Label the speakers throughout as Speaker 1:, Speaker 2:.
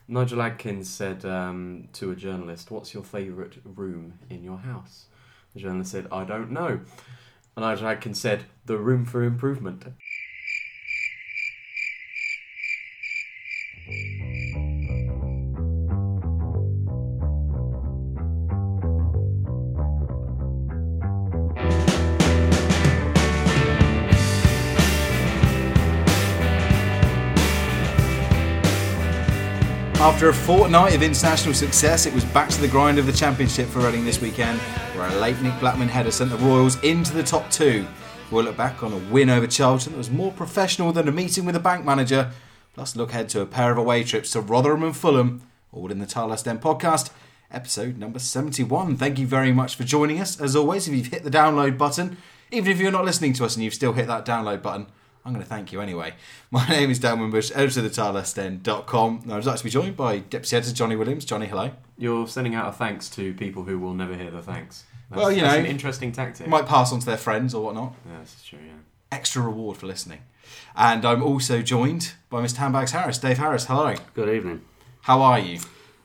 Speaker 1: Nigel Adkins said to a journalist, "What's your favourite room in your house?" The journalist said, "I don't know." And Nigel Adkins said, "The room for improvement."
Speaker 2: After a fortnight of international success, it was back to the grind of the Championship for Reading this weekend, where a late Nick Blackman header sent the Royals into the top two. We'll look back on a win over Charlton that was more professional than a meeting with a bank manager, plus look ahead to a pair of away trips to Rotherham and Fulham, all in the Tarlest End podcast, episode number 71. Thank you very much for joining us. As always, if you've hit the download button, even if you're not listening to us and you've still hit that download button, I'm going to thank you anyway. My name is Dan Wimbush, editor of thetarlestend.com. I was like to be joined by Deputy Editor Johnny Williams. Johnny, hello.
Speaker 1: You're sending out a thanks to people who will never hear the thanks.
Speaker 2: That's
Speaker 1: an interesting tactic.
Speaker 2: Might pass on to their friends or whatnot.
Speaker 1: Yeah, that's true, yeah.
Speaker 2: Extra reward for listening. And I'm also joined by Mr. Handbags Harris. Dave Harris, hello.
Speaker 3: Good evening.
Speaker 2: How are you?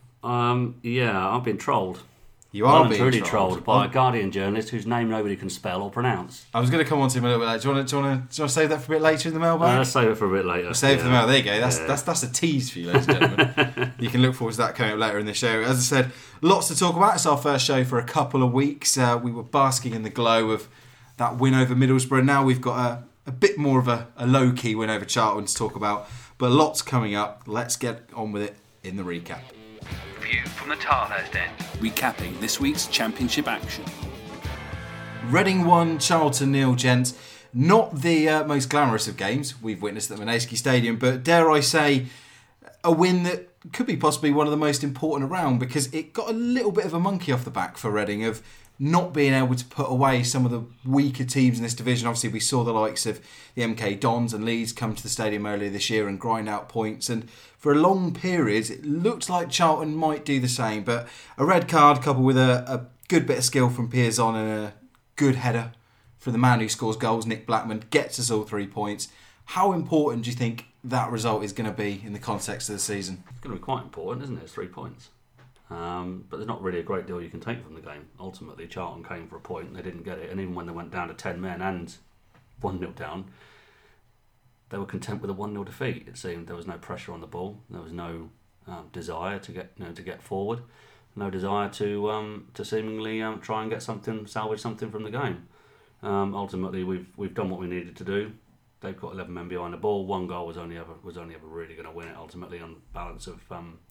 Speaker 3: I've been trolled.
Speaker 2: You are
Speaker 3: being
Speaker 2: being
Speaker 3: truly trolled by a Guardian journalist whose name nobody can spell or pronounce.
Speaker 2: I was going to come on to him a little bit later. Do you want to save that for a bit later in the mailbag?
Speaker 3: Let's save it for a bit later.
Speaker 2: We'll save it for the mail. There you go. That's a tease for you, ladies and gentlemen. You can look forward to that coming up later in the show. As I said, lots to talk about. It's our first show for a couple of weeks. We were basking in the glow of that win over Middlesbrough. Now we've got a bit more of a low-key win over Charlton to talk about. But lots coming up. Let's get on with it in the recap.
Speaker 4: View from the Tarlest End. Recapping this week's Championship action.
Speaker 2: Reading 1, Charlton 0, gents. Not the most glamorous of games we've witnessed at Monaski Stadium, but dare I say, a win that could be possibly one of the most important around, because it got a little bit of a monkey off the back for Reading of not being able to put away some of the weaker teams in this division. Obviously, we saw the likes of the MK Dons and Leeds come to the stadium earlier this year and grind out points. And for a long period, it looked like Charlton might do the same. But a red card coupled with a good bit of skill from Piazon and a good header for the man who scores goals, Nick Blackman, gets us all 3 points. How important do you think that result is going to be in the context of the season?
Speaker 3: It's going to be quite important, isn't it? It's 3 points. But there's not really a great deal you can take from the game. Ultimately, Charlton came for a point, they didn't get it, and even when they went down to 10 men and 1-0 down, they were content with a 1-0 defeat. It seemed there was no pressure on the ball, there was no desire to get forward, no desire to seemingly try and salvage something from the game. Ultimately, we've done what we needed to do. They've got 11 men behind the ball. One goal was only ever really going to win it. Ultimately, on balance of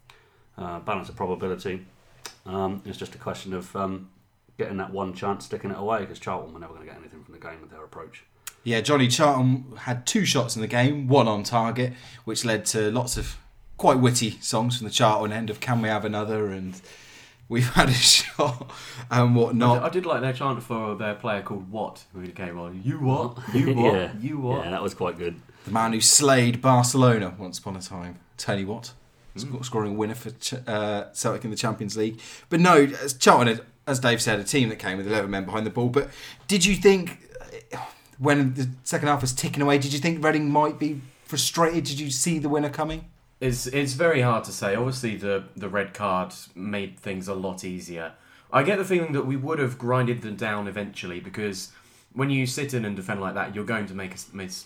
Speaker 3: probability. It's just a question of getting that one chance, sticking it away, because Charlton were never going to get anything from the game with their approach.
Speaker 2: Yeah, Johnny, Charlton had 2 shots in the game, 1 on target, which led to lots of quite witty songs from the Charlton end of "Can we have another?" and "We've had a shot" and whatnot.
Speaker 1: I did like their chant for their player called Watt, who came on. You what? You what?
Speaker 3: Yeah.
Speaker 1: You what?
Speaker 3: Yeah, that was quite good.
Speaker 2: The man who slayed Barcelona once upon a time, Tony Watt, scoring a winner for Celtic in the Champions League. But no, Charlton, as Dave said, a team that came with 11 men behind the ball. But did you think, when the second half was ticking away, did you think Reading might be frustrated? Did you see the winner coming?
Speaker 1: It's very hard to say. Obviously, the red card made things a lot easier. I get the feeling that we would have grinded them down eventually, because when you sit in and defend like that, you're going to make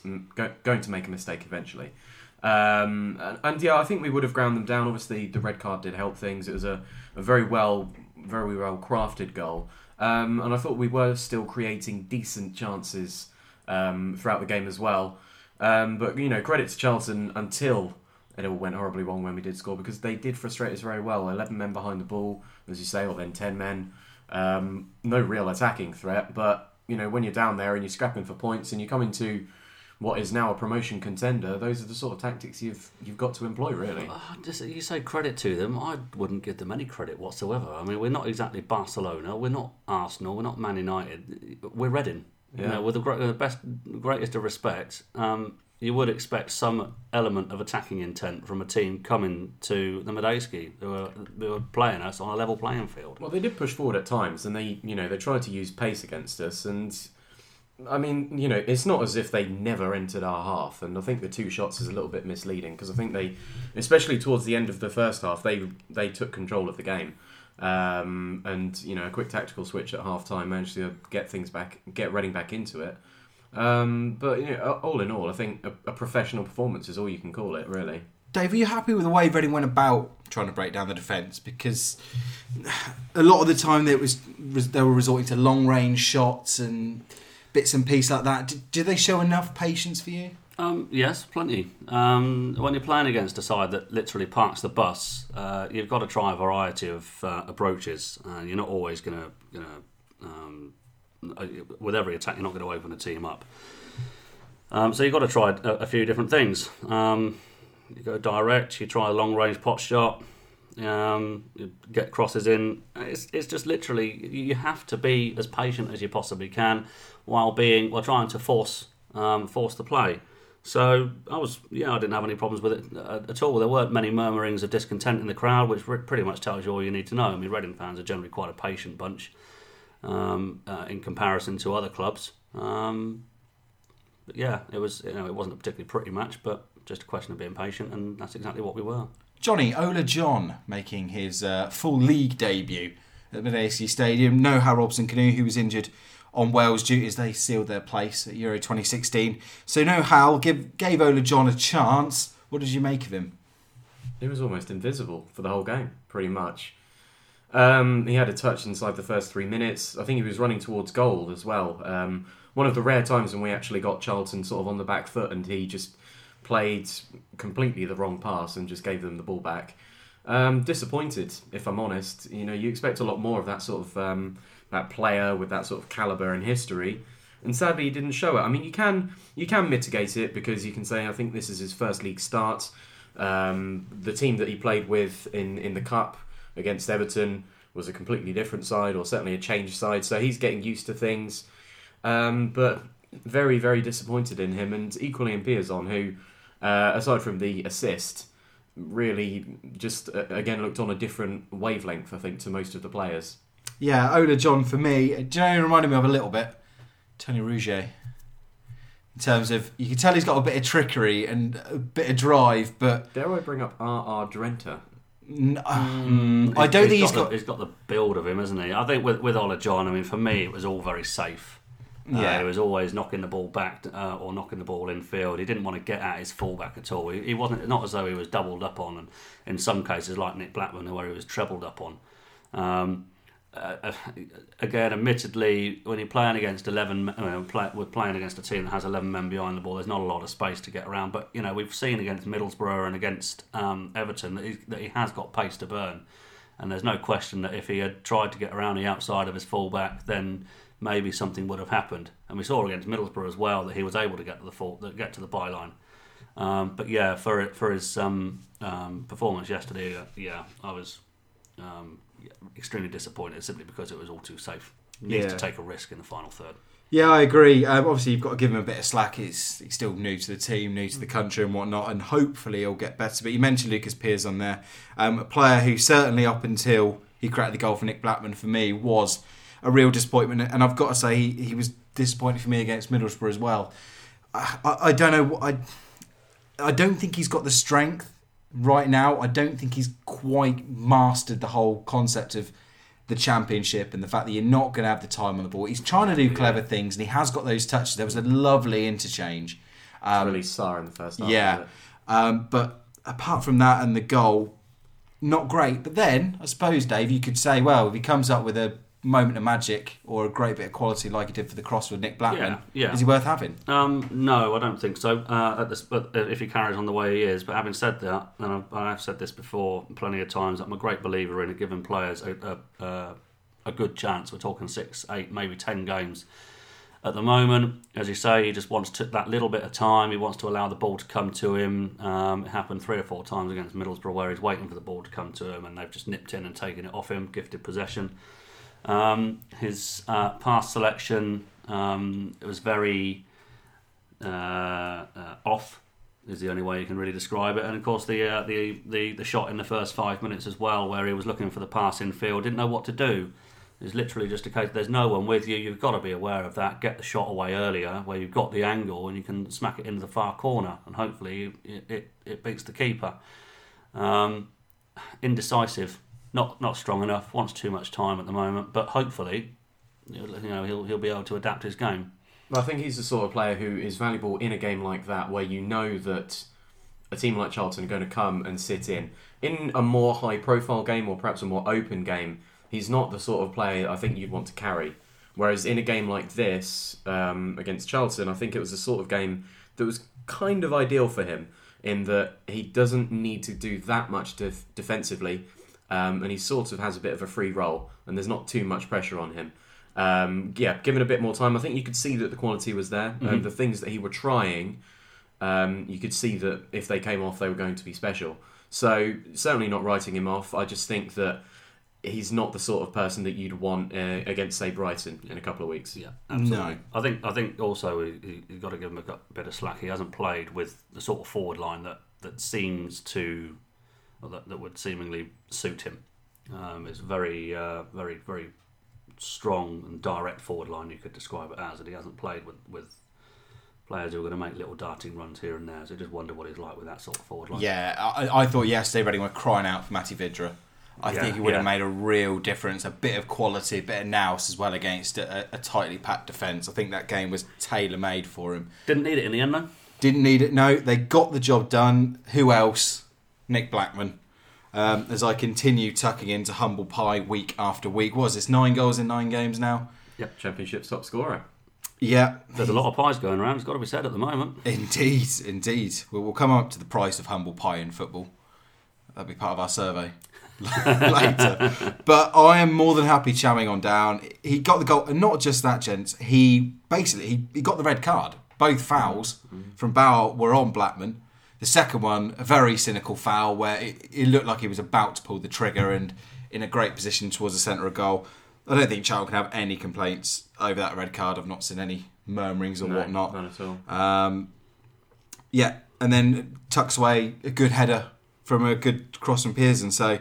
Speaker 1: a mistake eventually. And yeah, I think we would have ground them down. Obviously, the red card did help things. It was a very well crafted goal, and I thought we were still creating decent chances throughout the game as well. But credit to Charlton until it all went horribly wrong when we did score, because they did frustrate us very well. 11 men behind the ball, as you say, or then 10 men. No real attacking threat, but when you're down there and you're scrapping for points and you come into what is now a promotion contender, those are the sort of tactics you've got to employ, really.
Speaker 3: You say credit to them, I wouldn't give them any credit whatsoever. I mean, we're not exactly Barcelona, we're not Arsenal, we're not Man United, we're Reading.
Speaker 2: Yeah.
Speaker 3: With the greatest of respect, you would expect some element of attacking intent from a team coming to the Monaski who were playing us on a level playing field.
Speaker 1: Well, they did push forward at times, and they tried to use pace against us, and I mean, you know, it's not as if they never entered our half, and I think the 2 shots is a little bit misleading because I think they, especially towards the end of the first half, they took control of the game, and you know, a quick tactical switch at half time managed to get Reading back into it. But you know, all in all, I think a professional performance is all you can call it, really.
Speaker 2: Dave, are you happy with the way Reading went about trying to break down the defence? Because a lot of the time they were resorting to long-range shots and bits and pieces like that. Did they show enough patience for you?
Speaker 3: Yes, plenty. When you're playing against a side that literally parks the bus, you've got to try a variety of approaches. You're not always going to, with every attack, you're not going to open a team up. So you've got to try a few different things. You go direct, you try a long-range pot shot, you get crosses in. It's just literally, you have to be as patient as you possibly can while trying to force the play. So I didn't have any problems with it at all. There weren't many murmurings of discontent in the crowd, which pretty much tells you all you need to know. I mean, Reading fans are generally quite a patient bunch in comparison to other clubs. But yeah, it wasn't a particularly pretty match, but just a question of being patient, and that's exactly what we were.
Speaker 2: Johnny, Ola John making his full league debut at Medeski Stadium. No Hal Robson-Kanu, who was injured on Wales duties. They sealed their place at Euro 2016. So no Hal gave Ola John a chance. What did you make of him?
Speaker 1: He was almost invisible for the whole game, pretty much. He had a touch inside the first 3 minutes. I think he was running towards goal as well. One of the rare times when we actually got Charlton sort of on the back foot, and he just played completely the wrong pass and just gave them the ball back. Disappointed, if I'm honest. You know, you expect a lot more of that sort of that player with that sort of calibre and history, and sadly he didn't show it. I mean, you can mitigate it because you can say, I think this is his first league start. The team that he played with in the cup against Everton was a completely different side, or certainly a changed side, so he's getting used to things. But very, very disappointed in him, and equally in Piazon, who, aside from the assist, really just, again, looked on a different wavelength, I think, to most of the players.
Speaker 2: Yeah, Ola John, for me, do you know, he reminded me of a little bit Tony Rouget. In terms of, you can tell he's got a bit of trickery and a bit of drive, but...
Speaker 1: Dare I bring up R.R. Drenthe?
Speaker 2: I don't think he's got...
Speaker 3: He's got the build of him, hasn't he? I think with Ola John, I mean, for me, it was all very safe.
Speaker 2: Yeah.
Speaker 3: He was always knocking the ball back or knocking the ball infield. He didn't want to get at his fullback at all. He wasn't, not as though he was doubled up on, and in some cases, like Nick Blackman, where he was trebled up on. Again, admittedly, when you're playing against 11, we're playing against a team that has 11 men behind the ball. There's not a lot of space to get around. But you know, we've seen against Middlesbrough and against Everton that he has got pace to burn, and there's no question that if he had tried to get around the outside of his fullback, then maybe something would have happened. And we saw against Middlesbrough as well that he was able to get to the byline. But yeah, for his performance yesterday, I was extremely disappointed simply because it was all too safe. He needs to take a risk in the final third.
Speaker 2: Yeah, I agree. Obviously, you've got to give him a bit of slack. He's still new to the team, new to the country and whatnot, and hopefully he'll get better. But you mentioned Lucas Piazon there, a player who certainly up until he cracked the goal for Nick Blackman, for me, was a real disappointment. And I've got to say, he was disappointing for me against Middlesbrough as well. I don't know. I don't think he's got the strength right now. I don't think he's quite mastered the whole concept of the Championship and the fact that you're not going to have the time on the ball. He's trying to do clever things, and he has got those touches. There was a lovely interchange.
Speaker 1: Really sour in the first half.
Speaker 2: Yeah. But apart from that and the goal, not great. But then, I suppose, Dave, you could say, well, if he comes up with a moment of magic or a great bit of quality like he did for the cross with Nick Blackman, is he worth having?
Speaker 3: No, I don't think so. If he carries on the way he is. But having said that, and I've said this before plenty of times, I'm a great believer in giving players a good chance. We're talking 6, 8, maybe 10 games. At the moment, as you say, he just wants that little bit of time. He wants to allow the ball to come to him. It happened 3 or 4 times against Middlesbrough where he's waiting for the ball to come to him and they've just nipped in and taken it off him, gifted possession. His pass selection it was very off, is the only way you can really describe it. And of course the shot in the first 5 minutes as well, where he was looking for the pass in field, didn't know what to do. It's literally just a case there's no one with you. You've got to be aware of that. Get the shot away earlier where you've got the angle and you can smack it into the far corner and hopefully it beats the keeper. Indecisive, not strong enough. Wants too much time at the moment, but hopefully, he'll be able to adapt his game.
Speaker 1: I think he's the sort of player who is valuable in a game like that, where you know that a team like Charlton are going to come and sit in. In a more high-profile game, or perhaps a more open game, he's not the sort of player I think you'd want to carry. Whereas in a game like this, against Charlton, I think it was the sort of game that was kind of ideal for him, in that he doesn't need to do that much defensively, and he sort of has a bit of a free role, and there's not too much pressure on him. Given a bit more time, I think you could see that the quality was there, and the things that he were trying, you could see that if they came off, they were going to be special. So certainly not writing him off. I just think that he's not the sort of person that you'd want against, say, Brighton in a couple of weeks.
Speaker 3: Yeah, absolutely. No. I think also you've got to give him a bit of slack. He hasn't played with the sort of forward line that seems to, that would seemingly suit him. It's very, very, very strong and direct forward line, you could describe it as, and he hasn't played with players who are going to make little darting runs here and there, so I just wonder what he's like with that sort of forward line.
Speaker 2: Yeah, I thought yesterday Reading were crying out for Matty Vidra. I think he would have made a real difference, a bit of quality, a bit of nous as well against a tightly packed defence. I think that game was tailor-made for him.
Speaker 3: Didn't need it in the end, though?
Speaker 2: Didn't need it, no. They got the job done. Who else? Nick Blackman. As I continue tucking into humble pie week after week. What was this, 9 goals in 9 games now?
Speaker 1: Yep, Championship top scorer.
Speaker 2: Yeah.
Speaker 3: There's a lot of pies going around, it's got to be said at the moment.
Speaker 2: Indeed. We'll come up to the price of humble pie in football. That'll be part of our survey later. But I am more than happy chamming on down. He got the goal, and not just that, gents. He got the red card. Both fouls from Bauer were on Blackman. The second one, a very cynical foul where it looked like he was about to pull the trigger and in a great position towards the centre of goal. I don't think Charlton can have any complaints over that red card. I've not seen any murmurings or whatnot.
Speaker 1: None at all.
Speaker 2: And then tucks away a good header from a good cross from Pearson. So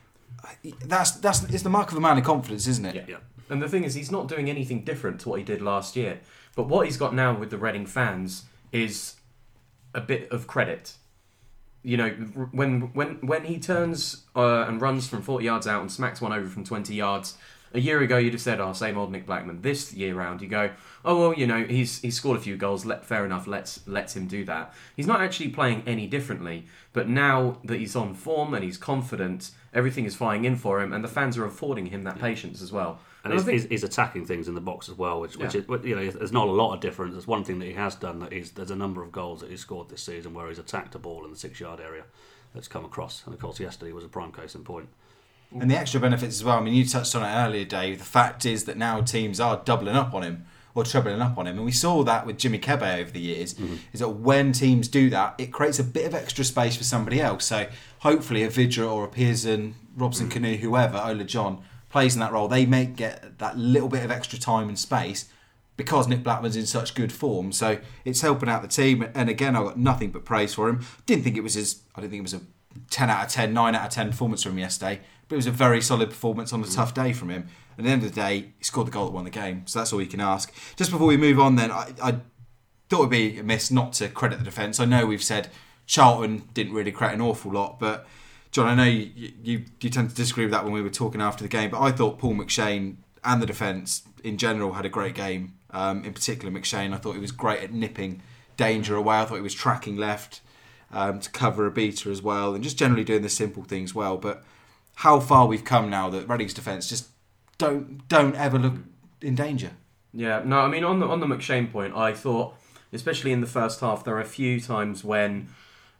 Speaker 2: it's the mark of a man of confidence, isn't it?
Speaker 1: Yeah. And the thing is, he's not doing anything different to what he did last year. But what he's got now with the Reading fans is a bit of credit. You know, when he turns and runs from 40 yards out and smacks one over from 20 yards, a year ago you'd have said, "Oh, same old Nick Blackman." This year round, you go, "Oh well, you know, he's scored a few goals. Fair enough. Let's him do that." He's not actually playing any differently. But now that he's on form and he's confident, everything is flying in for him, and the fans are affording him that patience as well.
Speaker 3: And he's attacking things in the box as well, which is, you know, there's not a lot of difference. There's one thing that he has done, there's a number of goals that he's scored this season where he's attacked a ball in the 6-yard area that's come across. And of course, yesterday was a prime case in point.
Speaker 2: And the extra benefits as well. I mean, you touched on it earlier, Dave. The fact is that now teams are doubling up on him or trebling up on him. And we saw that with Jimmy Kebe over the years, is that when teams do that, it creates a bit of extra space for somebody else. So hopefully a Vidra or a Pearson, Robson Canoe, whoever, Ola John, plays in that role. They may get that little bit of extra time and space because Nick Blackman's in such good form. So it's helping out the team. And again, I've got nothing but praise for him. I didn't think it was a 10 out of 10, 9 out of 10 performance from him yesterday. But it was a very solid performance on a tough day from him. And at the end of the day, he scored the goal that won the game. So that's all you can ask. Just before we move on then, I thought it would be amiss not to credit the defence. I know we've said Charlton didn't really create an awful lot, but John, I know you tend to disagree with that when we were talking after the game, but I thought Paul McShane and the defence in general had a great game. In particular, McShane, I thought he was great at nipping danger away. I thought he was tracking left to cover a beater as well, and just generally doing the simple things well. But how far we've come now that Reading's defence just don't ever look in danger.
Speaker 1: Yeah, no, I mean on the McShane point, I thought, especially in the first half, there were a few times when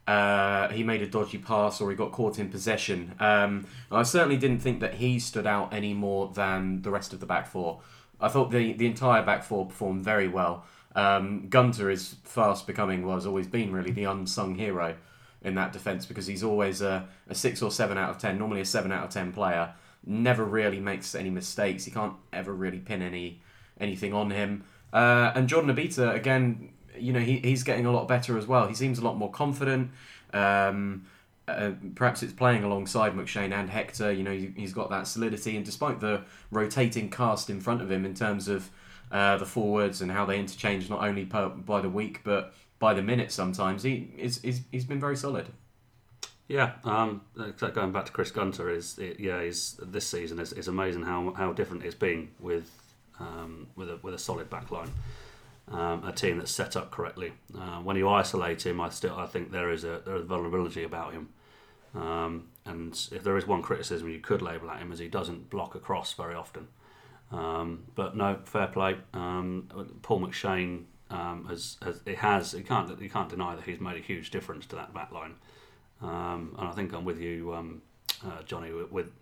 Speaker 1: he made a dodgy pass or he got caught in possession. I certainly didn't think that he stood out any more than the rest of the back four. I thought the entire back four performed very well. Gunter is fast becoming, has always been really the unsung hero in that defence, because he's always a 6 or 7 out of 10, normally a 7 out of 10 player. Never really makes any mistakes. He can't ever really pin anything on him. And Jordan Obita, again, you know, he's getting a lot better as well. He seems a lot more confident. perhaps it's playing alongside McShane and Hector. He's got that solidity, and despite the rotating cast in front of him in terms of the forwards and how they interchange not only by the week but by the minute sometimes, he's been very solid.
Speaker 3: Yeah, going back to Chris Gunter, this season is amazing how different it's been with a solid backline, a team that's set up correctly. When you isolate him, I think there is a vulnerability about him, and if there is one criticism you could label at him, is he doesn't block across very often. But no, fair play. Paul McShane you can't deny that he's made a huge difference to that back line. And I think I'm with you, Johnny.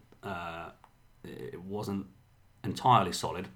Speaker 3: It wasn't entirely solid,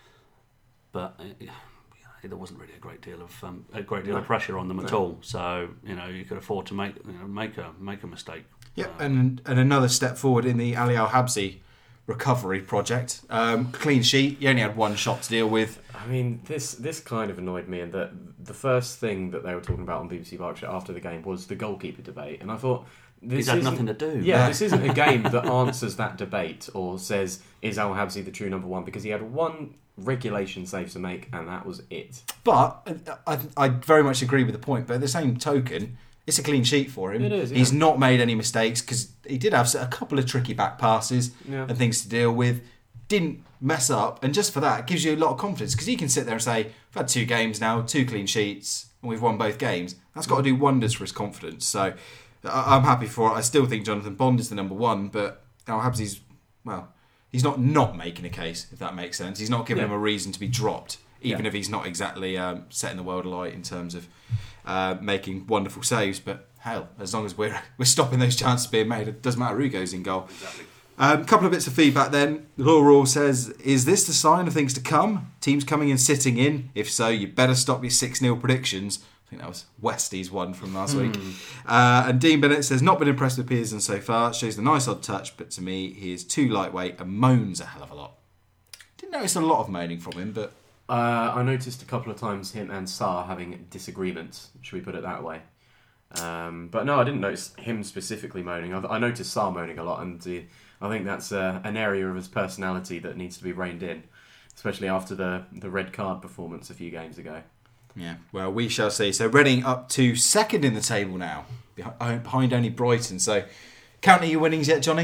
Speaker 3: but there wasn't really a great deal of pressure on them at all. So you could afford to make a mistake.
Speaker 2: Yeah, and another step forward in the Ali Al Habsi recovery project. Clean sheet. You only had one shot to deal with.
Speaker 1: I mean, this kind of annoyed me, and that the first thing that they were talking about on BBC Berkshire after the game was the goalkeeper debate, and I thought
Speaker 3: he's had nothing to do.
Speaker 1: Yeah, this isn't a game that answers that debate or says is Al Habsi the true number one, because he had one regulation save to make, and that was it.
Speaker 2: But I very much agree with the point. But at the same token, it's a clean sheet for him.
Speaker 1: It is. Yeah.
Speaker 2: He's not made any mistakes, because he did have a couple of tricky back passes and things to deal with. Didn't mess up, and just for that, it gives you a lot of confidence, because he can sit there and say, "I've had 2 games now, 2 clean sheets, and we've won both games." That's got to do wonders for his confidence. So I'm happy for it. I still think Jonathan Bond is the number one, but Al Habsi's, he's not making a case, if that makes sense. He's not giving him a reason to be dropped, even if he's not exactly setting the world alight in terms of making wonderful saves. But hell, as long as we're stopping those chances being made, it doesn't matter who goes in goal.
Speaker 3: Exactly.
Speaker 2: A couple of bits of feedback then. Laurel says, is this the sign of things to come? Teams coming and sitting in? If so, you better stop your 6-0 predictions. I think that was Westie's one from last week. And Dean Bennett says, not been impressed with Pearson so far. Shows the nice odd touch, but to me, he is too lightweight and moans a hell of a lot. Didn't notice a lot of moaning from him, but...
Speaker 1: I noticed a couple of times him and Sarr having disagreements, should we put it that way. But no, I didn't notice him specifically moaning. I noticed Sarr moaning a lot, and I think that's an area of his personality that needs to be reined in, especially after the red card performance a few games ago.
Speaker 2: Yeah, well, we shall see. So Reading up to second in the table now, behind only Brighton. So, counting your winnings yet, Johnny?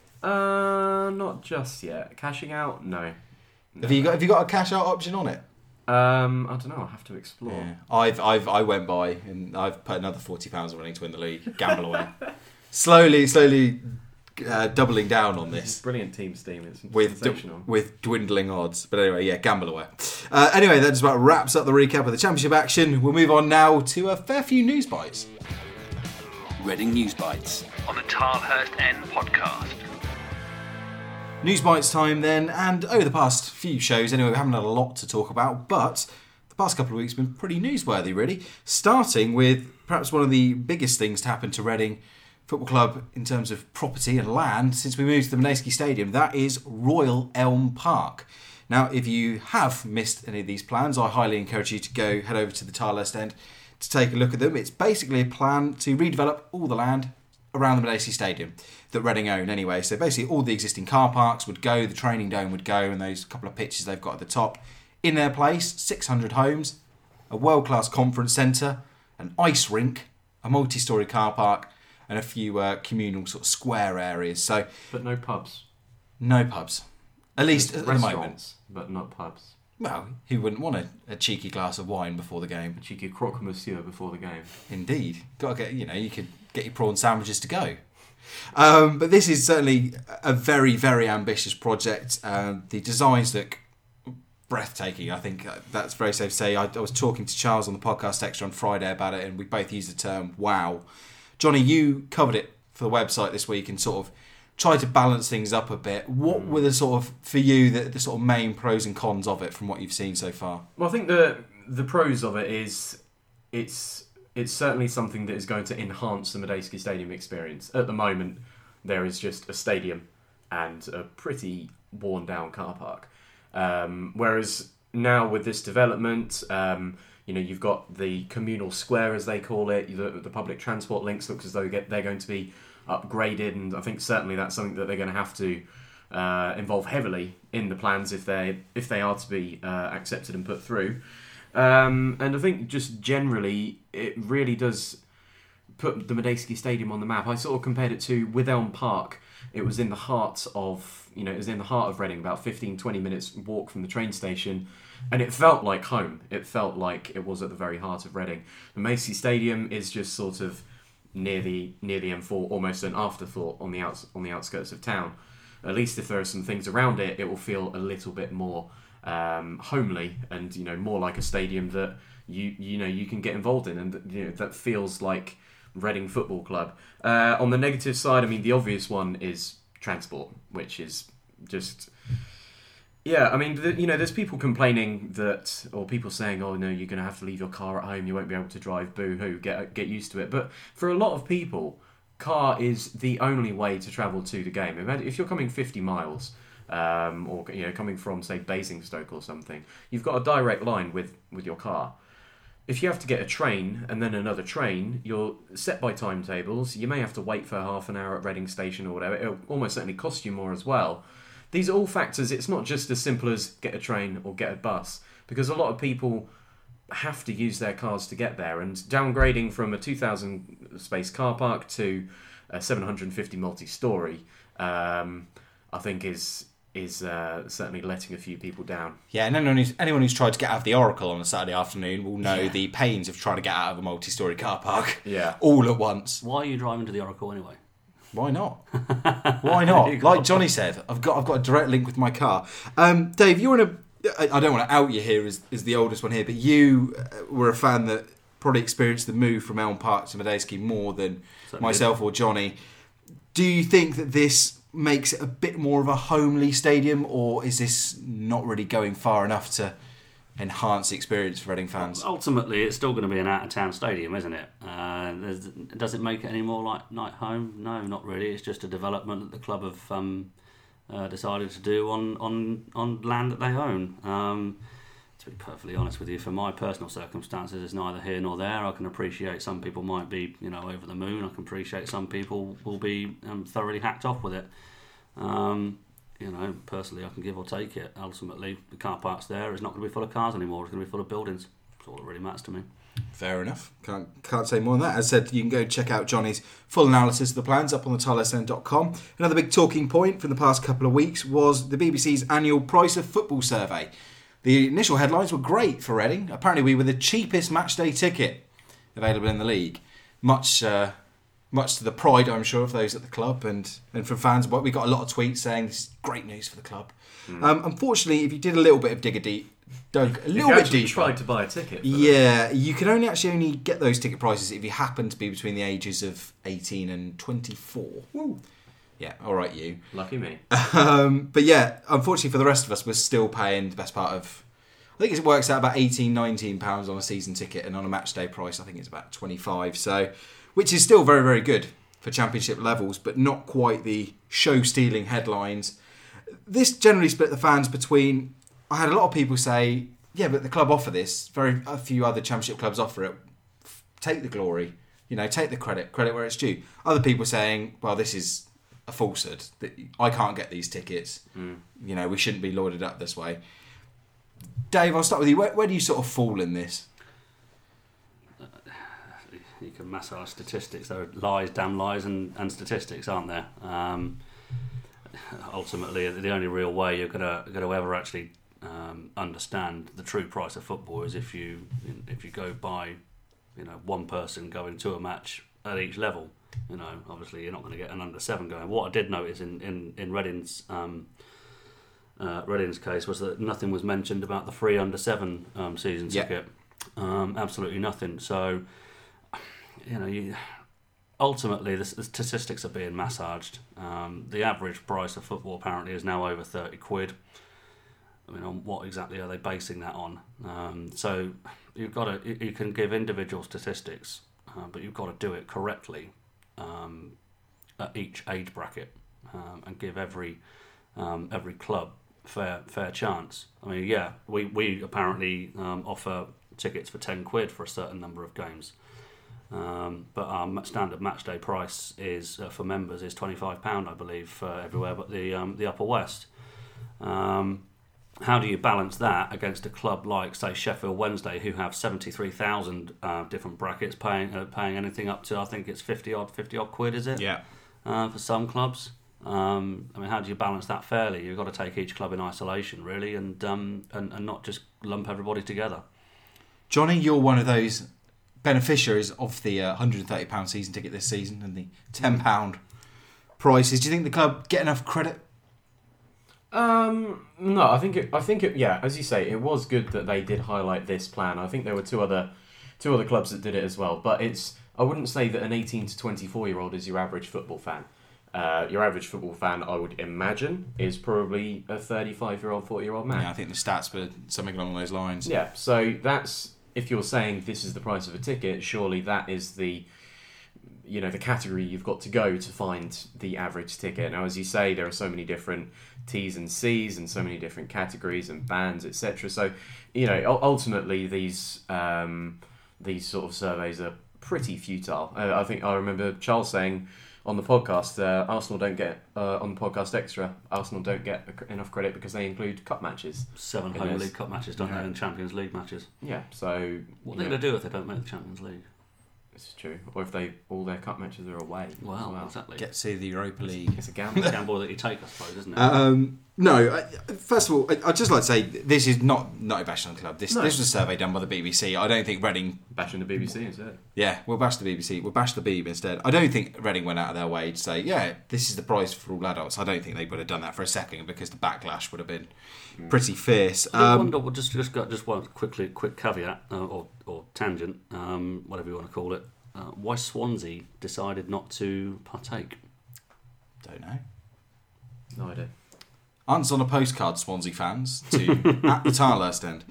Speaker 1: Not just yet. Cashing out? No.
Speaker 2: Have you got a cash out option on it?
Speaker 1: I don't know. I'll have to explore.
Speaker 2: Yeah. I went by and I've put another £40 on Reading to win the league. Gamble away. slowly doubling down on this.
Speaker 1: Brilliant team steam. It's sensational.
Speaker 2: With dwindling odds. But anyway, yeah, gamble away. Anyway, that just about wraps up the recap of the Championship action. We'll move on now to a fair few news bites.
Speaker 4: Reading News Bites
Speaker 5: on the Tilehurst End podcast.
Speaker 2: News bites time then, and over the past few shows anyway, we haven't had a lot to talk about, but the past couple of weeks have been pretty newsworthy really, starting with perhaps one of the biggest things to happen to Reading Football Club in terms of property and land since we moved to the Meneski Stadium. That is Royal Elm Park. Now, if you have missed any of these plans, I highly encourage you to head over to the Tilehurst End to take a look at them. It's basically a plan to redevelop all the land around the Meneski Stadium that Reading own anyway. So basically all the existing car parks would go, the training dome would go, and those couple of pitches they've got at the top in their place, 600 homes, a world-class conference centre, an ice rink, a multi-storey car park, and a few communal sort of square areas. So,
Speaker 1: but no pubs.
Speaker 2: No pubs. At least at the moment.
Speaker 1: But not pubs.
Speaker 2: Well, who wouldn't want a cheeky glass of wine before the game?
Speaker 1: A cheeky croque monsieur before the game.
Speaker 2: Indeed. Got to get, you could get your prawn sandwiches to go. But this is certainly a very, very ambitious project. The designs look breathtaking. I think that's very safe to say. I was talking to Charles on the podcast extra on Friday about it, and we both used the term wow. Johnny, you covered it for the website this week and sort of tried to balance things up a bit. What were the sort of, for you, the sort of main pros and cons of it from what you've seen so far?
Speaker 1: Well, I think the pros of it is it's certainly something that is going to enhance the Medeski Stadium experience. At the moment, there is just a stadium and a pretty worn down car park. Whereas now with this development, you've got the communal square, as they call it. The public transport links looks as though they're going to be upgraded, and I think certainly that's something that they're going to have to involve heavily in the plans if they are to be accepted and put through. And I think just generally, it really does put the Madejski Stadium on the map. I sort of compared it to Withelm Park. It was in the heart of Reading, about 15-20 minutes walk from the train station, and it felt like home. It felt like it was at the very heart of Reading. The Madejski Stadium is just sort of near the M4, almost an afterthought on the outskirts of town. At least if there are some things around it, it will feel a little bit more homely, and more like a stadium that you can get involved in, and that feels like Reading Football Club. On the negative side, I mean, the obvious one is transport, which is just... Yeah, I mean, there's people complaining that, or people saying, oh no, you're going to have to leave your car at home, you won't be able to drive, boo-hoo, get used to it. But for a lot of people, car is the only way to travel to the game. If you're coming 50 miles, or coming from, say, Basingstoke or something, you've got a direct line with your car. If you have to get a train and then another train, you're set by timetables. You may have to wait for half an hour at Reading Station or whatever. It'll almost certainly cost you more as well. These are all factors. It's not just as simple as get a train or get a bus, because a lot of people have to use their cars to get there. And downgrading from a 2,000 space car park to a 750 multi-storey, I think is certainly letting a few people down.
Speaker 2: Yeah, and anyone who's tried to get out of the Oracle on a Saturday afternoon will know the pains of trying to get out of a multi-storey car park all at once.
Speaker 3: Why are you driving to the Oracle anyway?
Speaker 2: Why not? Why not? Like Johnny said, I've got a direct link with my car. Dave, you're in a... I don't want to out you here as the oldest one here, but you were a fan that probably experienced the move from Elm Park to Madejski more than myself or Johnny. Do you think that this makes it a bit more of a homely stadium, or is this not really going far enough to enhance the experience for Reading fans?
Speaker 3: Ultimately, it's still going to be an out-of-town stadium, isn't it? Does it make it any more like night home? No, not really. It's just a development that the club have decided to do on land that they own. To be perfectly honest with you, for my personal circumstances, it's neither here nor there. I can appreciate some people might be, over the moon. I can appreciate some people will be thoroughly hacked off with it. Personally, I can give or take it. Ultimately, the car park's there. It's not going to be full of cars anymore. It's going to be full of buildings. That's all that really matters to me.
Speaker 2: Fair enough. Can't say more than that. As I said, you can go check out Johnny's full analysis of the plans up on the tilesn.com. Another big talking point from the past couple of weeks was the BBC's annual Price of Football survey. The initial headlines were great for Reading. Apparently we were the cheapest matchday ticket available in the league. Much to the pride, I'm sure, of those at the club and from fans. But we got a lot of tweets saying this is great news for the club. Unfortunately, if you did a little bit of dug a little bit deeper,
Speaker 1: tried to buy a ticket.
Speaker 2: You can only get those ticket prices if you happen to be between the ages of 18 and 24. Woo. Yeah, all right, you.
Speaker 1: Lucky me.
Speaker 2: But yeah, unfortunately for the rest of us, we're still paying the best part of... I think it works out about £18-19 on a season ticket, and on a match day price, I think it's about 25. So, which is still very, very good for Championship levels, but not quite the show-stealing headlines. This generally split the fans between... I had a lot of people say, yeah, but the club offer this. A few other Championship clubs offer it. Take the glory. Take the credit where it's due. Other people saying, well, this is a falsehood. I can't get these tickets. We shouldn't be lauded up this way. Dave, I'll start with you. Where do you sort of fall in this?
Speaker 3: You can massage statistics. There are lies, damn lies, and statistics, aren't there? Ultimately, the only real way you're gonna ever actually understand the true price of football is if you go by one person going to a match at each level. Obviously you're not going to get an under 7 going. What I did notice in Reading's case was that nothing was mentioned about the free under 7 season ticket. Absolutely nothing. So ultimately the statistics are being massaged. The average price of football apparently is now over £30. I mean, on what exactly are they basing that on? So you can give individual statistics, but you've got to do it correctly at each age bracket and give every club fair chance. I mean, we apparently offer tickets for £10 for a certain number of games. But our standard match day price is for members is £25, I believe, everywhere but the Upper West. How do you balance that against a club like, say, Sheffield Wednesday, who have 73,000 different brackets, paying anything up to, I think it's 50 odd quid, is it?
Speaker 2: Yeah.
Speaker 3: For some clubs. I mean, how do you balance that fairly? You've got to take each club in isolation, really, and not just lump everybody together.
Speaker 2: Johnny, you're one of those beneficiaries of the £130 season ticket this season and the £10 prices. Do you think the club get enough credit?
Speaker 1: No, I think it. Yeah, as you say, it was good that they did highlight this plan. I think there were two other clubs that did it as well. But I wouldn't say that an 18 to 24-year-old is your average football fan. Your average football fan, I would imagine, is probably a 35-year-old, 40-year-old man.
Speaker 2: Yeah, I think the stats were something along those lines.
Speaker 1: Yeah, so that's, if you're saying this is the price of a ticket, surely that is the category you've got to go to find the average ticket. Now, as you say, there are so many different T's and C's and so many different categories and bands, etc. So, ultimately these sort of surveys are pretty futile. I think I remember Charles saying on the podcast, Arsenal don't get on the podcast extra. Arsenal don't get enough credit because they include cup matches.
Speaker 3: 7 Home League Cup matches, don't they, and Champions League matches.
Speaker 1: Yeah. So
Speaker 3: what are they going to do if they don't make the Champions League?
Speaker 1: This is true. Or if all their cup matches are away.
Speaker 3: Well, exactly.
Speaker 2: Get to see the Europa League.
Speaker 1: It's a gamble.
Speaker 3: Gamble that you take, I suppose, isn't it?
Speaker 2: No. First of all, I'd just like to say this is not a bash on the club. This was a survey done by the BBC. I don't think Reading
Speaker 1: bashing the BBC instead.
Speaker 2: Yeah, we'll bash the BBC. We'll bash the Beeb instead. I don't think Reading went out of their way to say, yeah, this is the price for all adults. I don't think they would have done that for a second because the backlash would have been pretty fierce.
Speaker 3: I wonder. Just one quick caveat or tangent, whatever you want to call it. Why Swansea decided not to partake?
Speaker 2: Don't know.
Speaker 1: No idea.
Speaker 2: Answers on a postcard, Swansea fans, to at the Tilehurst end.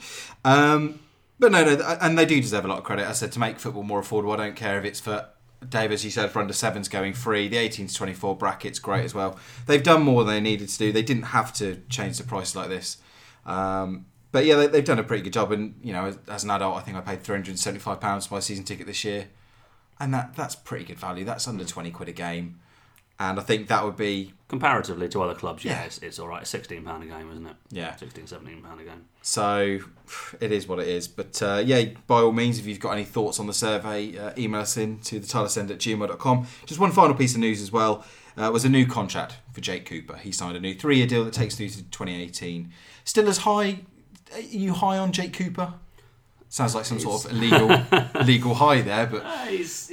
Speaker 2: But no, and they do deserve a lot of credit. I said, to make football more affordable, I don't care if it's for, Dave, as you said, for under 7s going free. The 18 to 24 bracket's great as well. They've done more than they needed to do. They didn't have to change the price like this. But yeah, they've done a pretty good job. And, as an adult, I think I paid £375 for my season ticket this year. And that's pretty good value. That's under 20 quid a game. And I think that would be...
Speaker 3: Comparatively to other clubs, it's all right. It's £16 a game, isn't it?
Speaker 2: Yeah.
Speaker 3: £16, £17 a game.
Speaker 2: So, it is what it is. But, by all means, if you've got any thoughts on the survey, email us in to thetilesend@gmail.com. Just one final piece of news as well. Was a new contract for Jake Cooper. He signed a new 3-year deal that takes through to 2018. Still as high... Are you high on Jake Cooper? Sounds like some sort of illegal high there, but
Speaker 3: he's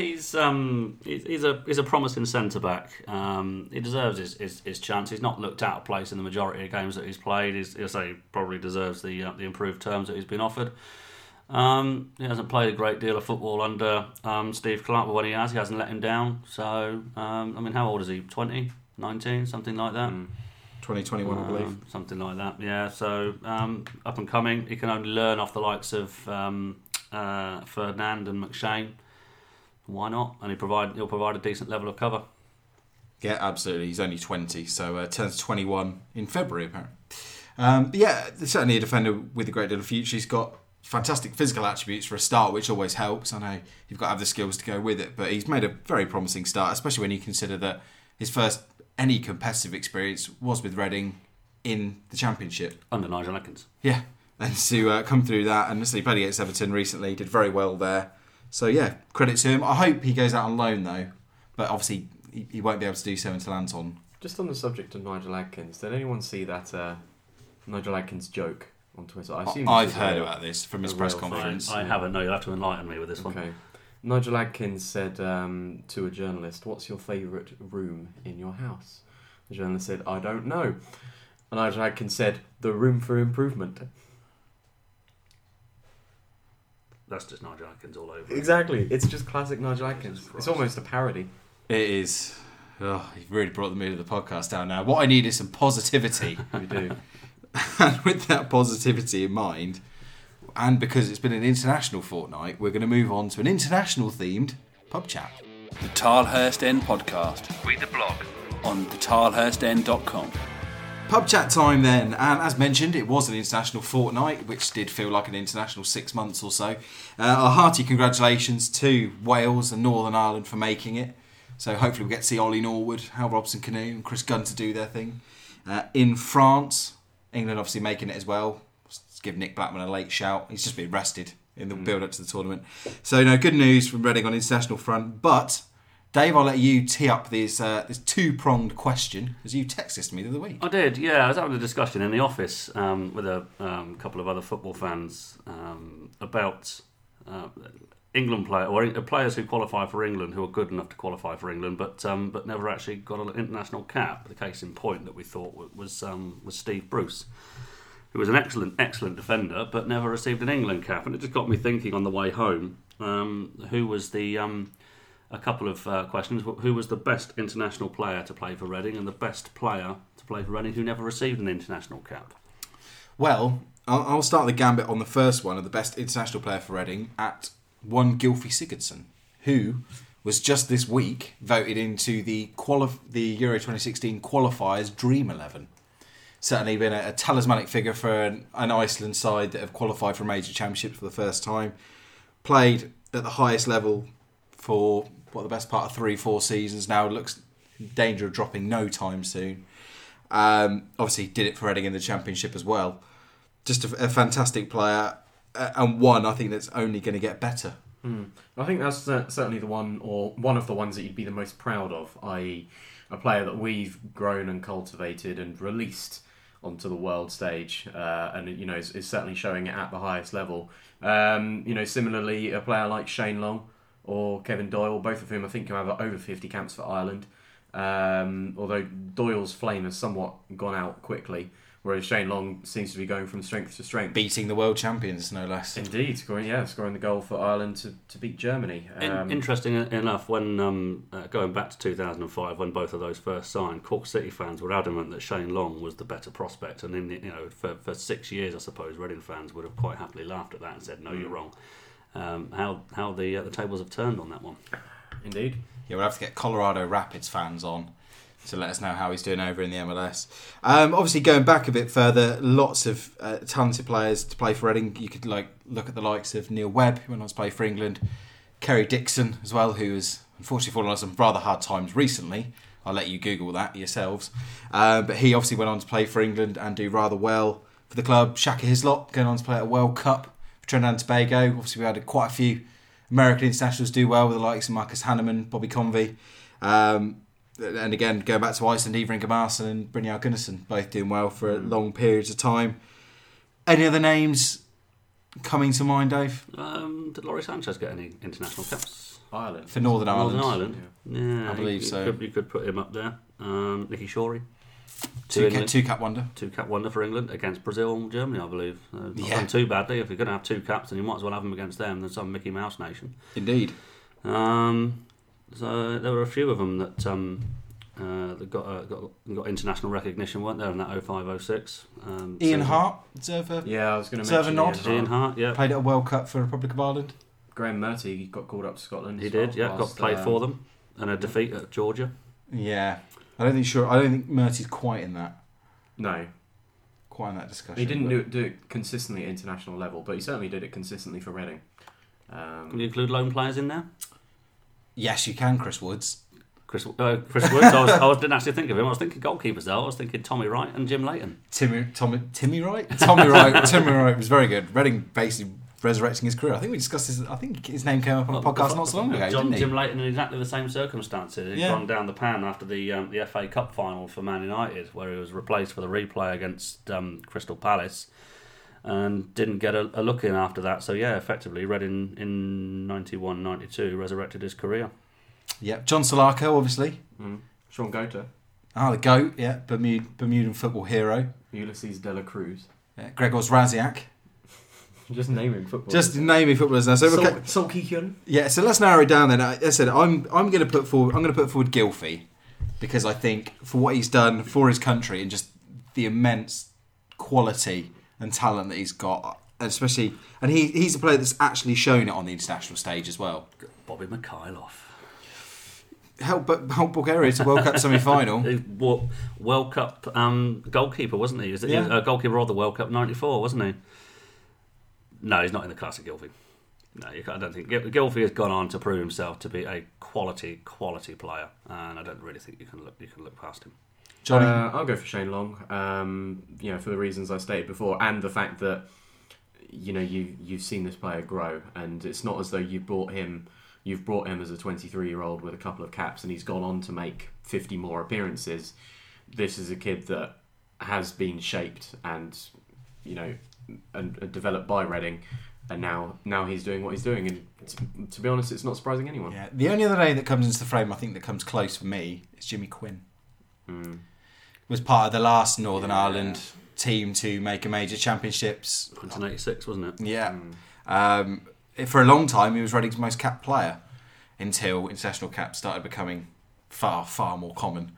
Speaker 3: a promising centre back. He deserves his chance. He's not looked out of place in the majority of games that he's played. He probably deserves the improved terms that he's been offered. He hasn't played a great deal of football under Steve Clarke, but when he hasn't let him down. So how old is he? 20, 19, something like that.
Speaker 2: 2021, I believe.
Speaker 3: Something like that, yeah. So, up and coming. He can only learn off the likes of Ferdinand and McShane. Why not? And he'll provide a decent level of cover.
Speaker 2: Yeah, absolutely. He's only 20, so turns 21 in February, apparently. Certainly a defender with a great deal of future. He's got fantastic physical attributes for a start, which always helps. I know you've got to have the skills to go with it, but he's made a very promising start, especially when you consider that his first any competitive experience was with Reading in the Championship.
Speaker 3: Under Nigel Adkins.
Speaker 2: Yeah, and to come through that, and he played against Everton recently, did very well there. So yeah, credit to him. I hope he goes out on loan though, but obviously he won't be able to do so until Anton.
Speaker 1: Just on the subject of Nigel Adkins, did anyone see that Nigel Adkins joke on Twitter?
Speaker 2: I've heard about this from his press conference.
Speaker 3: I haven't, no, you'll have to enlighten me with this one.
Speaker 1: Okay. Nigel Adkins said to a journalist, "What's your favourite room in your house?" The journalist said, "I don't know." And Nigel Adkins said, "The room for improvement."
Speaker 3: That's just Nigel Adkins all over.
Speaker 1: Exactly. It's just classic Nigel Adkins. It's almost a parody.
Speaker 2: It is. Oh, you've really brought the mood of the podcast down now. What I need is some positivity.
Speaker 1: We do.
Speaker 2: And with that positivity in mind... And because it's been an international fortnight, we're going to move on to an international-themed pub chat.
Speaker 4: The Tilehurst End Podcast.
Speaker 5: Read the blog
Speaker 4: on thetilehurstend.com.
Speaker 2: Pub chat time then, and as mentioned, it was an international fortnight, which did feel like an international 6 months or so. A hearty congratulations to Wales and Northern Ireland for making it. So hopefully we get to see Ollie Norwood, Hal Robson-Kanu and Chris Gunter do their thing. In France, England obviously making it as well. Let's give Nick Blackman a late shout. He's just been rested in the build-up to the tournament. So good news from Reading on international front. But Dave, I'll let you tee up this two-pronged question, as you texted me the other week.
Speaker 3: I did, yeah. I was having a discussion in the office with a couple of other football fans about England players who qualify for England, who are good enough to qualify for England, but never actually got an international cap. The case in point that we thought was Steve Bruce, who was an excellent defender, but never received an England cap. And it just got me thinking on the way home. Who was the a couple of questions? Who was the best international player to play for Reading, and the best player to play for Reading who never received an international cap?
Speaker 2: Well, I'll start the gambit on the first one of the best international player for Reading at one Gylfi Sigurdsson, who was just this week voted into the Euro 2016 qualifiers Dream 11. Certainly been a talismanic figure for an Iceland side that have qualified for a major championship for the first time. Played at the highest level for the best part of 3-4 seasons now. Looks in danger of dropping no time soon. Obviously did it for Reading in the championship as well. Just a fantastic player, and one I think that's only going to get better.
Speaker 1: I think that's certainly the one, or one of the ones that you'd be the most proud of, i.e. a player that we've grown and cultivated and released onto the world stage, and is certainly showing it at the highest level. Similarly, a player like Shane Long or Kevin Doyle, both of whom I think have over 50 caps for Ireland. Although Doyle's flame has somewhat gone out quickly, whereas Shane Long seems to be going from strength to strength.
Speaker 2: Beating the world champions, no less.
Speaker 1: Indeed, scoring the goal for Ireland to beat Germany.
Speaker 3: Interesting enough, when going back to 2005, when both of those first signed, Cork City fans were adamant that Shane Long was the better prospect, and for 6 years, I suppose, Reading fans would have quite happily laughed at that and said, "No, you're wrong." How the tables have turned on that one.
Speaker 1: Indeed.
Speaker 2: Yeah, we'll have to get Colorado Rapids fans on to let us know how he's doing over in the MLS. Obviously, going back a bit further, lots of talented players to play for Reading. You could look at the likes of Neil Webb, who went on to play for England, Kerry Dixon as well, who has unfortunately fallen on some rather hard times recently. I'll let you Google that yourselves. But he obviously went on to play for England and do rather well for the club. Shaka Hislop going on to play at a World Cup for Trinidad and Tobago. Obviously, we had quite a few American internationals do well with the likes of Marcus Hanneman, Bobby Convey. And again, going back to Iceland, Ivar Ingemarson and Brynjar Gunnarsson, both doing well for long periods of time. Any other names coming to mind, Dave?
Speaker 3: Did Laurie Sanchez get any international caps?
Speaker 1: Ireland.
Speaker 2: For Northern Ireland.
Speaker 3: Northern Ireland? Yeah,
Speaker 2: I believe so.
Speaker 3: You could put him up there. Nicky Shorey.
Speaker 2: Two-cap wonder.
Speaker 3: Two-cap wonder for England against Brazil and Germany, I believe. Not done too badly. If you're going to have two caps, then you might as well have them against them than some Mickey Mouse nation.
Speaker 2: Indeed.
Speaker 3: So there were a few of them that got international recognition, weren't there, in that 05-06.
Speaker 2: Ian Hart, deserve
Speaker 1: I was going to mention
Speaker 2: nod.
Speaker 3: Ian Hart, yeah.
Speaker 2: Played at a World Cup for the Republic of Ireland.
Speaker 1: Graham Murty got called up to Scotland.
Speaker 3: He did, yeah. Got played for them, and a defeat at Georgia.
Speaker 2: Yeah, I don't think Murty's quite in that.
Speaker 1: No,
Speaker 2: quite in that discussion.
Speaker 1: He didn't do it consistently at international level, but he certainly did it consistently for Reading.
Speaker 3: Can you include lone players in there?
Speaker 2: Yes, you can. Chris Woods.
Speaker 3: Chris Woods. I didn't actually think of him. I was thinking goalkeepers though. I was thinking Tommy Wright and Jim Leighton.
Speaker 2: Timmy Wright. Tommy Wright was very good. Reading basically resurrecting his career. I think we discussed this. I think his name came up on a podcast not so long ago. Didn't he?
Speaker 3: Jim Leighton in exactly the same circumstances. He'd gone down the pan after the FA Cup final for Man United, where he was replaced for the replay against Crystal Palace, and didn't get a look in after that. So yeah, effectively, Reading in 91-92 resurrected his career.
Speaker 2: Yeah, John Solako, obviously.
Speaker 1: Sean Gota.
Speaker 2: The GOAT, yeah, Bermudan football hero.
Speaker 1: Ulysses De La Cruz.
Speaker 2: Yeah, Gregor Zraziak.
Speaker 1: Just naming footballers.
Speaker 2: Just naming footballers now. So
Speaker 1: Solkikyan.
Speaker 2: Yeah, so let's narrow it down then. As I said, I'm going to put forward Gylfi, because I think for what he's done for his country and just the immense quality and talent that he's got, and especially, and he's a player that's actually shown it on the international stage as well.
Speaker 3: Bobby Mikhailov.
Speaker 2: helped Bulgaria to World Cup semi-final.
Speaker 3: He was World Cup goalkeeper, wasn't he? He was
Speaker 2: Yeah.
Speaker 3: a goalkeeper of the World Cup '94, wasn't he? No, he's not in the class of Gylfi. No, I don't think Gylfi has gone on to prove himself to be a quality player, and I don't really think you can look past him.
Speaker 2: Johnny?
Speaker 1: I'll go for Shane Long. For the reasons I stated before, and the fact that you've seen this player grow, and it's not as though you've brought him as a 23-year-old with a couple of caps, and he's gone on to make 50 more appearances. This is a kid that has been shaped and developed by Reading. And now he's doing what he's doing, and to be honest, it's not surprising anyone.
Speaker 2: Yeah. The only other name that comes into the frame, I think, that comes close for me is Jimmy Quinn. Was part of the last Northern Ireland team to make a major championships.
Speaker 3: 1986, wasn't it?
Speaker 2: Yeah. For a long time, he was Reading's most capped player until international caps started becoming far, far more common.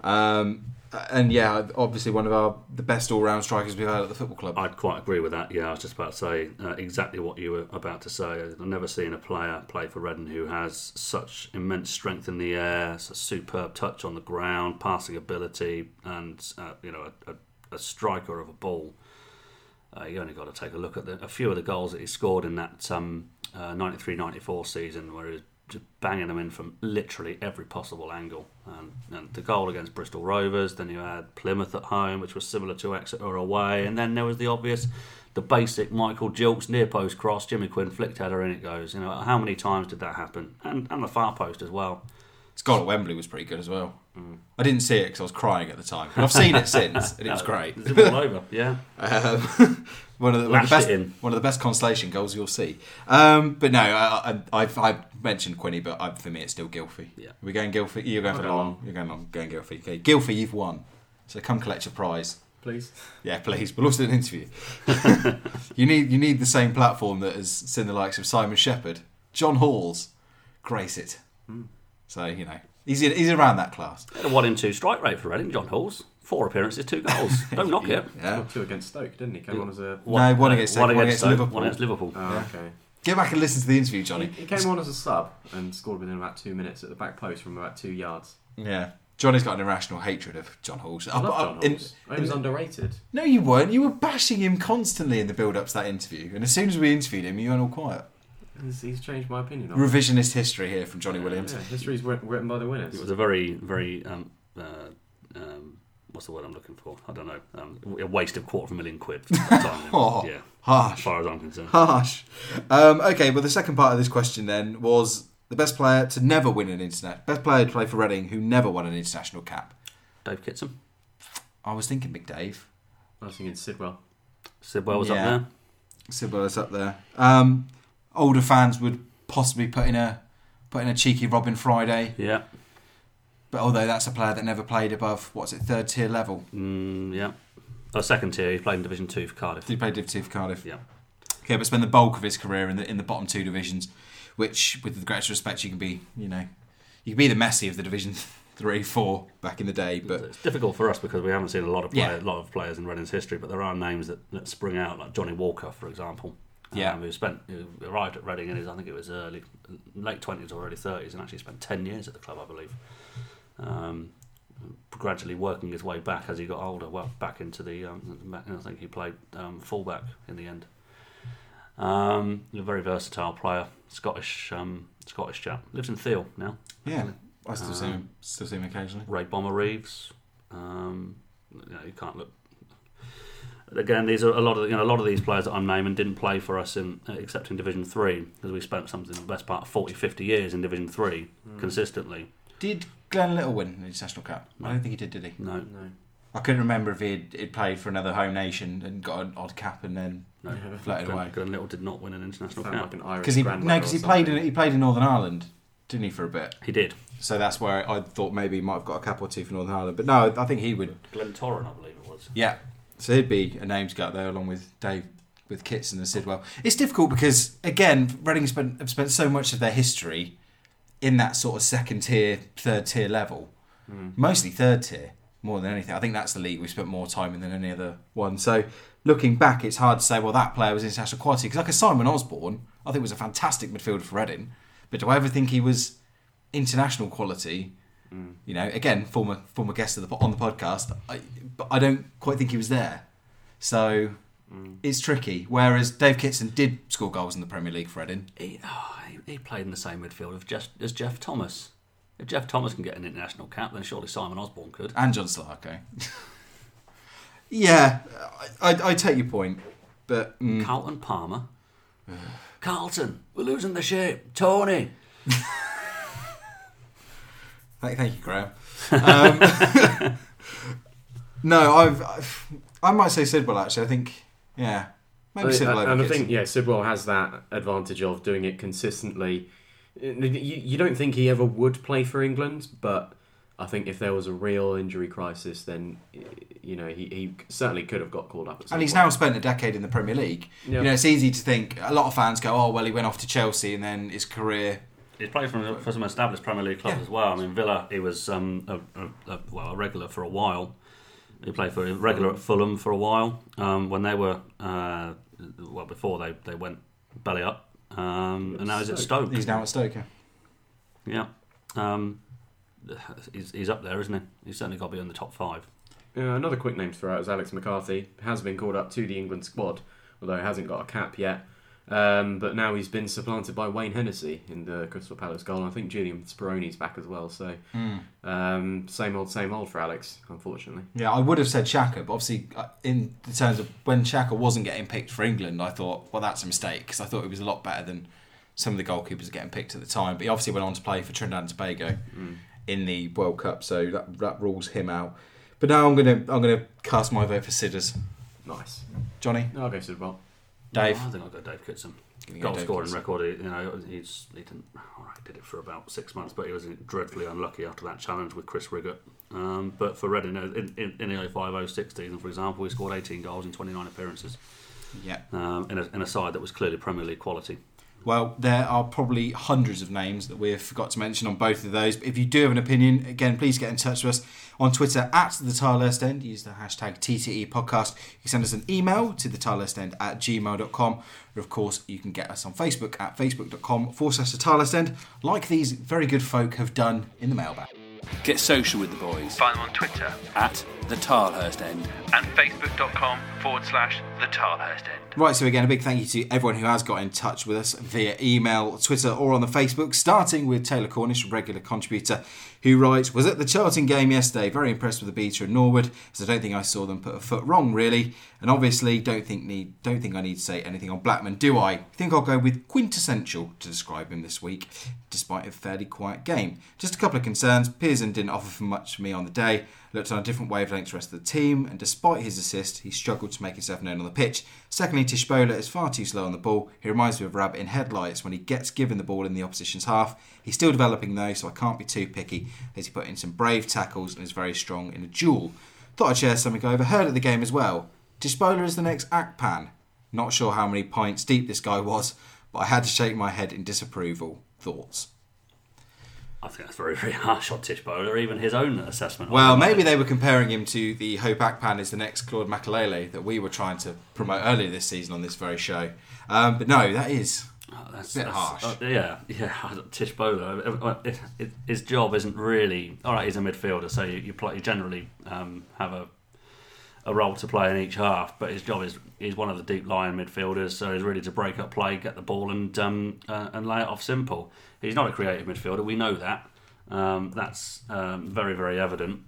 Speaker 2: And yeah, obviously one of the best all-round strikers we've had at the football club.
Speaker 3: I'd quite agree with that. Yeah, I was just about to say exactly what you were about to say. I've never seen a player play for Reading who has such immense strength in the air, such superb touch on the ground, passing ability, and a striker of a ball. You only got to take a look at a few of the goals that he scored in that 93-94 season, where he was just banging them in from literally every possible angle. And the goal against Bristol Rovers, then you had Plymouth at home, which was similar to Exeter away, and then there was the basic Michael Gilks near post cross, Jimmy Quinn flicked header, in it goes. How many times did that happen? And the far post as well.
Speaker 2: His goal at Wembley was pretty good as well. I didn't see it because I was crying at the time, but I've seen it since, and it was great.
Speaker 3: It's all over, yeah.
Speaker 2: One of the best consolation goals you'll see. But no, I've mentioned Quinny, but for me it's still Gylfi.
Speaker 3: Yeah.
Speaker 2: We're going Gylfi. You're going for Long. You're going Long. Going Gylfi. Okay. Gylfi, you've won. So come collect your prize.
Speaker 1: Please.
Speaker 2: Yeah, please. We'll also do an interview. You need the same platform that has seen the likes of Simon Shepherd, John Halls, grace it. So he's around that class.
Speaker 3: He had a 1 in 2 strike rate for Reading, John Halls. 4 appearances, 2 goals. Don't knock it.
Speaker 2: Yeah.
Speaker 1: 2 against Stoke, didn't he? Came on as a...
Speaker 2: one against Stoke, one against Liverpool.
Speaker 3: One against Liverpool.
Speaker 1: Oh, okay.
Speaker 2: Get back and listen to the interview, Johnny.
Speaker 1: He came on as a sub and scored within about 2 minutes at the back post from about 2 yards.
Speaker 2: Yeah. Johnny's got an irrational hatred of John Halls.
Speaker 1: I love John Halls. He was underrated.
Speaker 2: No, you weren't. You were bashing him constantly in the build-up to that interview. And as soon as we interviewed him, you went all quiet.
Speaker 1: He's changed my opinion.
Speaker 2: Revisionist history here from Johnny Williams.
Speaker 1: Yeah, history's written by the winners.
Speaker 3: It was a very, very... what's the word I'm looking for? I don't know. A waste of £250,000 for the time. Yeah,
Speaker 2: harsh.
Speaker 3: As far as I'm concerned.
Speaker 2: Harsh. Okay, well, the second part of this question then was the best player to never win an international... Best player to play for Reading who never won an international cap.
Speaker 3: Dave Kitson.
Speaker 2: I was thinking Big Dave.
Speaker 1: I was thinking Sidwell.
Speaker 3: Sidwell was up there.
Speaker 2: Sidwell is up there. Older fans would possibly put in a cheeky Robin Friday.
Speaker 3: Yeah.
Speaker 2: But although that's a player that never played above, third tier level?
Speaker 3: Yeah. Second tier. He played in Division 2 for Cardiff.
Speaker 2: He played Division 2 for Cardiff.
Speaker 3: Yeah.
Speaker 2: Okay, but spent the bulk of his career in the bottom 2 divisions, which, with the greatest respect, you can be the Messi of the Division 3, 4 back in the day. But
Speaker 3: it's difficult for us because we haven't seen a lot of players in Reading's history. But there are names that spring out, like Johnny Walker, for example. Who arrived at Reading in his, I think it was late 20s or early 30s, and actually spent 10 years at the club, I believe. Gradually working his way back as he got older. Well, back into the. I think he played fullback in the end. A very versatile player, Scottish chap. Lives in Thiel now.
Speaker 2: Yeah, I still see him occasionally.
Speaker 3: Ray Bomber Reeves. You can't look. Again, these are a lot of these players that I'm naming didn't play for us except in Division 3 because we spent the best part of 40-50 years in Division 3 consistently.
Speaker 2: Did Glenn Little win an international cap?
Speaker 3: No.
Speaker 2: I don't think he did he?
Speaker 3: No.
Speaker 2: I couldn't remember if he'd played for another home nation and got an odd cap and then floated away.
Speaker 3: Glenn Little did not win an international cap.
Speaker 2: Because he played in Northern Ireland, didn't he, for a bit?
Speaker 3: He did.
Speaker 2: So that's where I thought maybe he might have got a cap or 2 for Northern Ireland. But no, I think he would.
Speaker 3: Glenn Torren, I believe it was.
Speaker 2: Yeah. So he'd be a name to go up there along with Dave, with Kitson and Sidwell. It's difficult because, again, Reading have spent so much of their history in that sort of second tier, third tier level. Mostly third tier, more than anything. I think that's the league we spent more time in than any other one. So looking back, it's hard to say, well, that player was international quality. Because like a Simon Osborne, I think was a fantastic midfielder for Reading. But do I ever think he was international quality, you know, again, former guest on the podcast, but I don't quite think he was there. So it's tricky. Whereas Dave Kitson did score goals in the Premier League for Reading.
Speaker 3: He played in the same midfield as Jeff Thomas. If Jeff Thomas can get an international cap, then surely Simon Osborne could.
Speaker 2: And John Solarco. Yeah, I take your point. But
Speaker 3: Carlton Palmer. Carlton, we're losing the shape. Tony.
Speaker 2: Thank you, Graham. No, I might say Sidwell, actually. I think, yeah, maybe Sidwell over
Speaker 1: And I
Speaker 2: Kitson.
Speaker 1: think, Sidwell has that advantage of doing it consistently. You don't think he ever would play for England, but I think if there was a real injury crisis, then he certainly could have got called up. At some
Speaker 2: And he's
Speaker 1: point.
Speaker 2: now spent a decade in the Premier League.
Speaker 1: Yeah.
Speaker 2: You know, it's easy to think, a lot of fans go, oh, well, he went off to Chelsea and then his career...
Speaker 3: He's played for some established Premier League clubs as well. I mean, Villa, he was a regular for a while. He played for a regular at Fulham for a while when they were, before they went belly up. And now he's at Stoke.
Speaker 2: He's now at Stoke,
Speaker 3: Yeah. He's up there, isn't he? He's certainly got to be in the top 5.
Speaker 1: Another quick name to throw out is Alex McCarthy. Has been called up to the England squad, although he hasn't got a cap yet. But now he's been supplanted by Wayne Hennessy in the Crystal Palace goal. And I think Julian Speroni's back as well. So same old for Alex, unfortunately.
Speaker 2: Yeah, I would have said Xhaka, but obviously in terms of when Xhaka wasn't getting picked for England, I thought, well, that's a mistake, because I thought he was a lot better than some of the goalkeepers getting picked at the time. But he obviously went on to play for Trinidad and Tobago in the World Cup, so that rules him out. But now I'm gonna cast my vote for Sidders.
Speaker 1: Nice.
Speaker 2: Johnny?
Speaker 1: I'll go Sidwell.
Speaker 2: Dave?
Speaker 3: I think I'll go Dave Kitson.
Speaker 2: Gonna go
Speaker 3: Goal
Speaker 2: Dave
Speaker 3: scoring
Speaker 2: Kitson.
Speaker 3: record. He didn't. Did it for about 6 months, but he was dreadfully unlucky after that challenge with Chris Riggott. But for Reading, in the 05-06 season, for example, he scored 18 goals in 29 appearances.
Speaker 2: Yeah.
Speaker 3: In a side that was clearly Premier League quality.
Speaker 2: Well, there are probably hundreds of names that we've forgot to mention on both of those. But if you do have an opinion, again, please get in touch with us on Twitter at the Tilehurst End. Use the hashtag TTE podcast. You can send us an email to thetilehurstend@gmail.com. Or, of course, you can get us on Facebook at facebook.com/the Tilehurst End, like these very good folk have done in the mailbag.
Speaker 4: Get social with the boys
Speaker 5: Find them on Twitter
Speaker 4: at the Tilehurst End.
Speaker 5: and facebook.com/the Tilehurst End.
Speaker 2: Right, so again, a big thank you to everyone who has got in touch with us via email, Twitter or on the Facebook, starting with Taylor Cornish, regular contributor, who writes, was at the Charlton game yesterday, very impressed with the Beta and Norwood, as I don't think I saw them put a foot wrong, really, and obviously don't think I need to say anything on Blackman, do I? I think I'll go with quintessential to describe him this week, despite a fairly quiet game. Just a couple of concerns. Pearson didn't offer for much for me on the day, looked on a different wavelength to the rest of the team, and despite his assist, he struggled to make himself known on the pitch. Secondly, Tishbola is far too slow on the ball. He reminds me of Rabbit in Headlights when he gets given the ball in the opposition's half. He's still developing though, so I can't be too picky, as he put in some brave tackles and is very strong in a duel. Thought I'd share something I overheard at the game as well. Tishbola is the next Akpan. Not sure how many pints deep this guy was, but I had to shake my head in disapproval. Thoughts?
Speaker 3: I think that's very, very harsh on Tishbola, or even his own assessment.
Speaker 2: Well, maybe they were comparing him to the Hope Akpan is the next Claude Makelele that we were trying to promote earlier this season on this very show. But no, that is a bit harsh.
Speaker 3: Yeah. Tishbola, his job isn't really... All right, he's a midfielder, so you generally have a role to play in each half, but his job is he's one of the deep-lying midfielders, so he's ready to break up play, get the ball and lay it off simple. He's not a creative midfielder, we know that. That's very, very evident.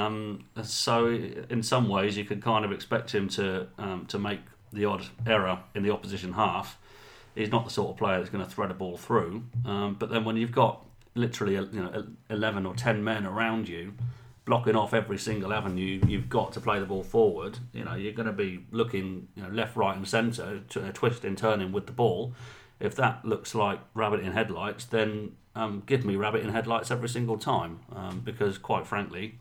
Speaker 3: So in some ways you could kind of expect him to make the odd error in the opposition half. He's not the sort of player that's going to thread a ball through. But then when you've got literally 11 or 10 men around you, blocking off every single avenue you've got to play the ball forward, you're going to be looking left, right and centre, twisting, turning with the ball. If that looks like Rabbit in Headlights, then give me Rabbit in Headlights every single time, because quite frankly,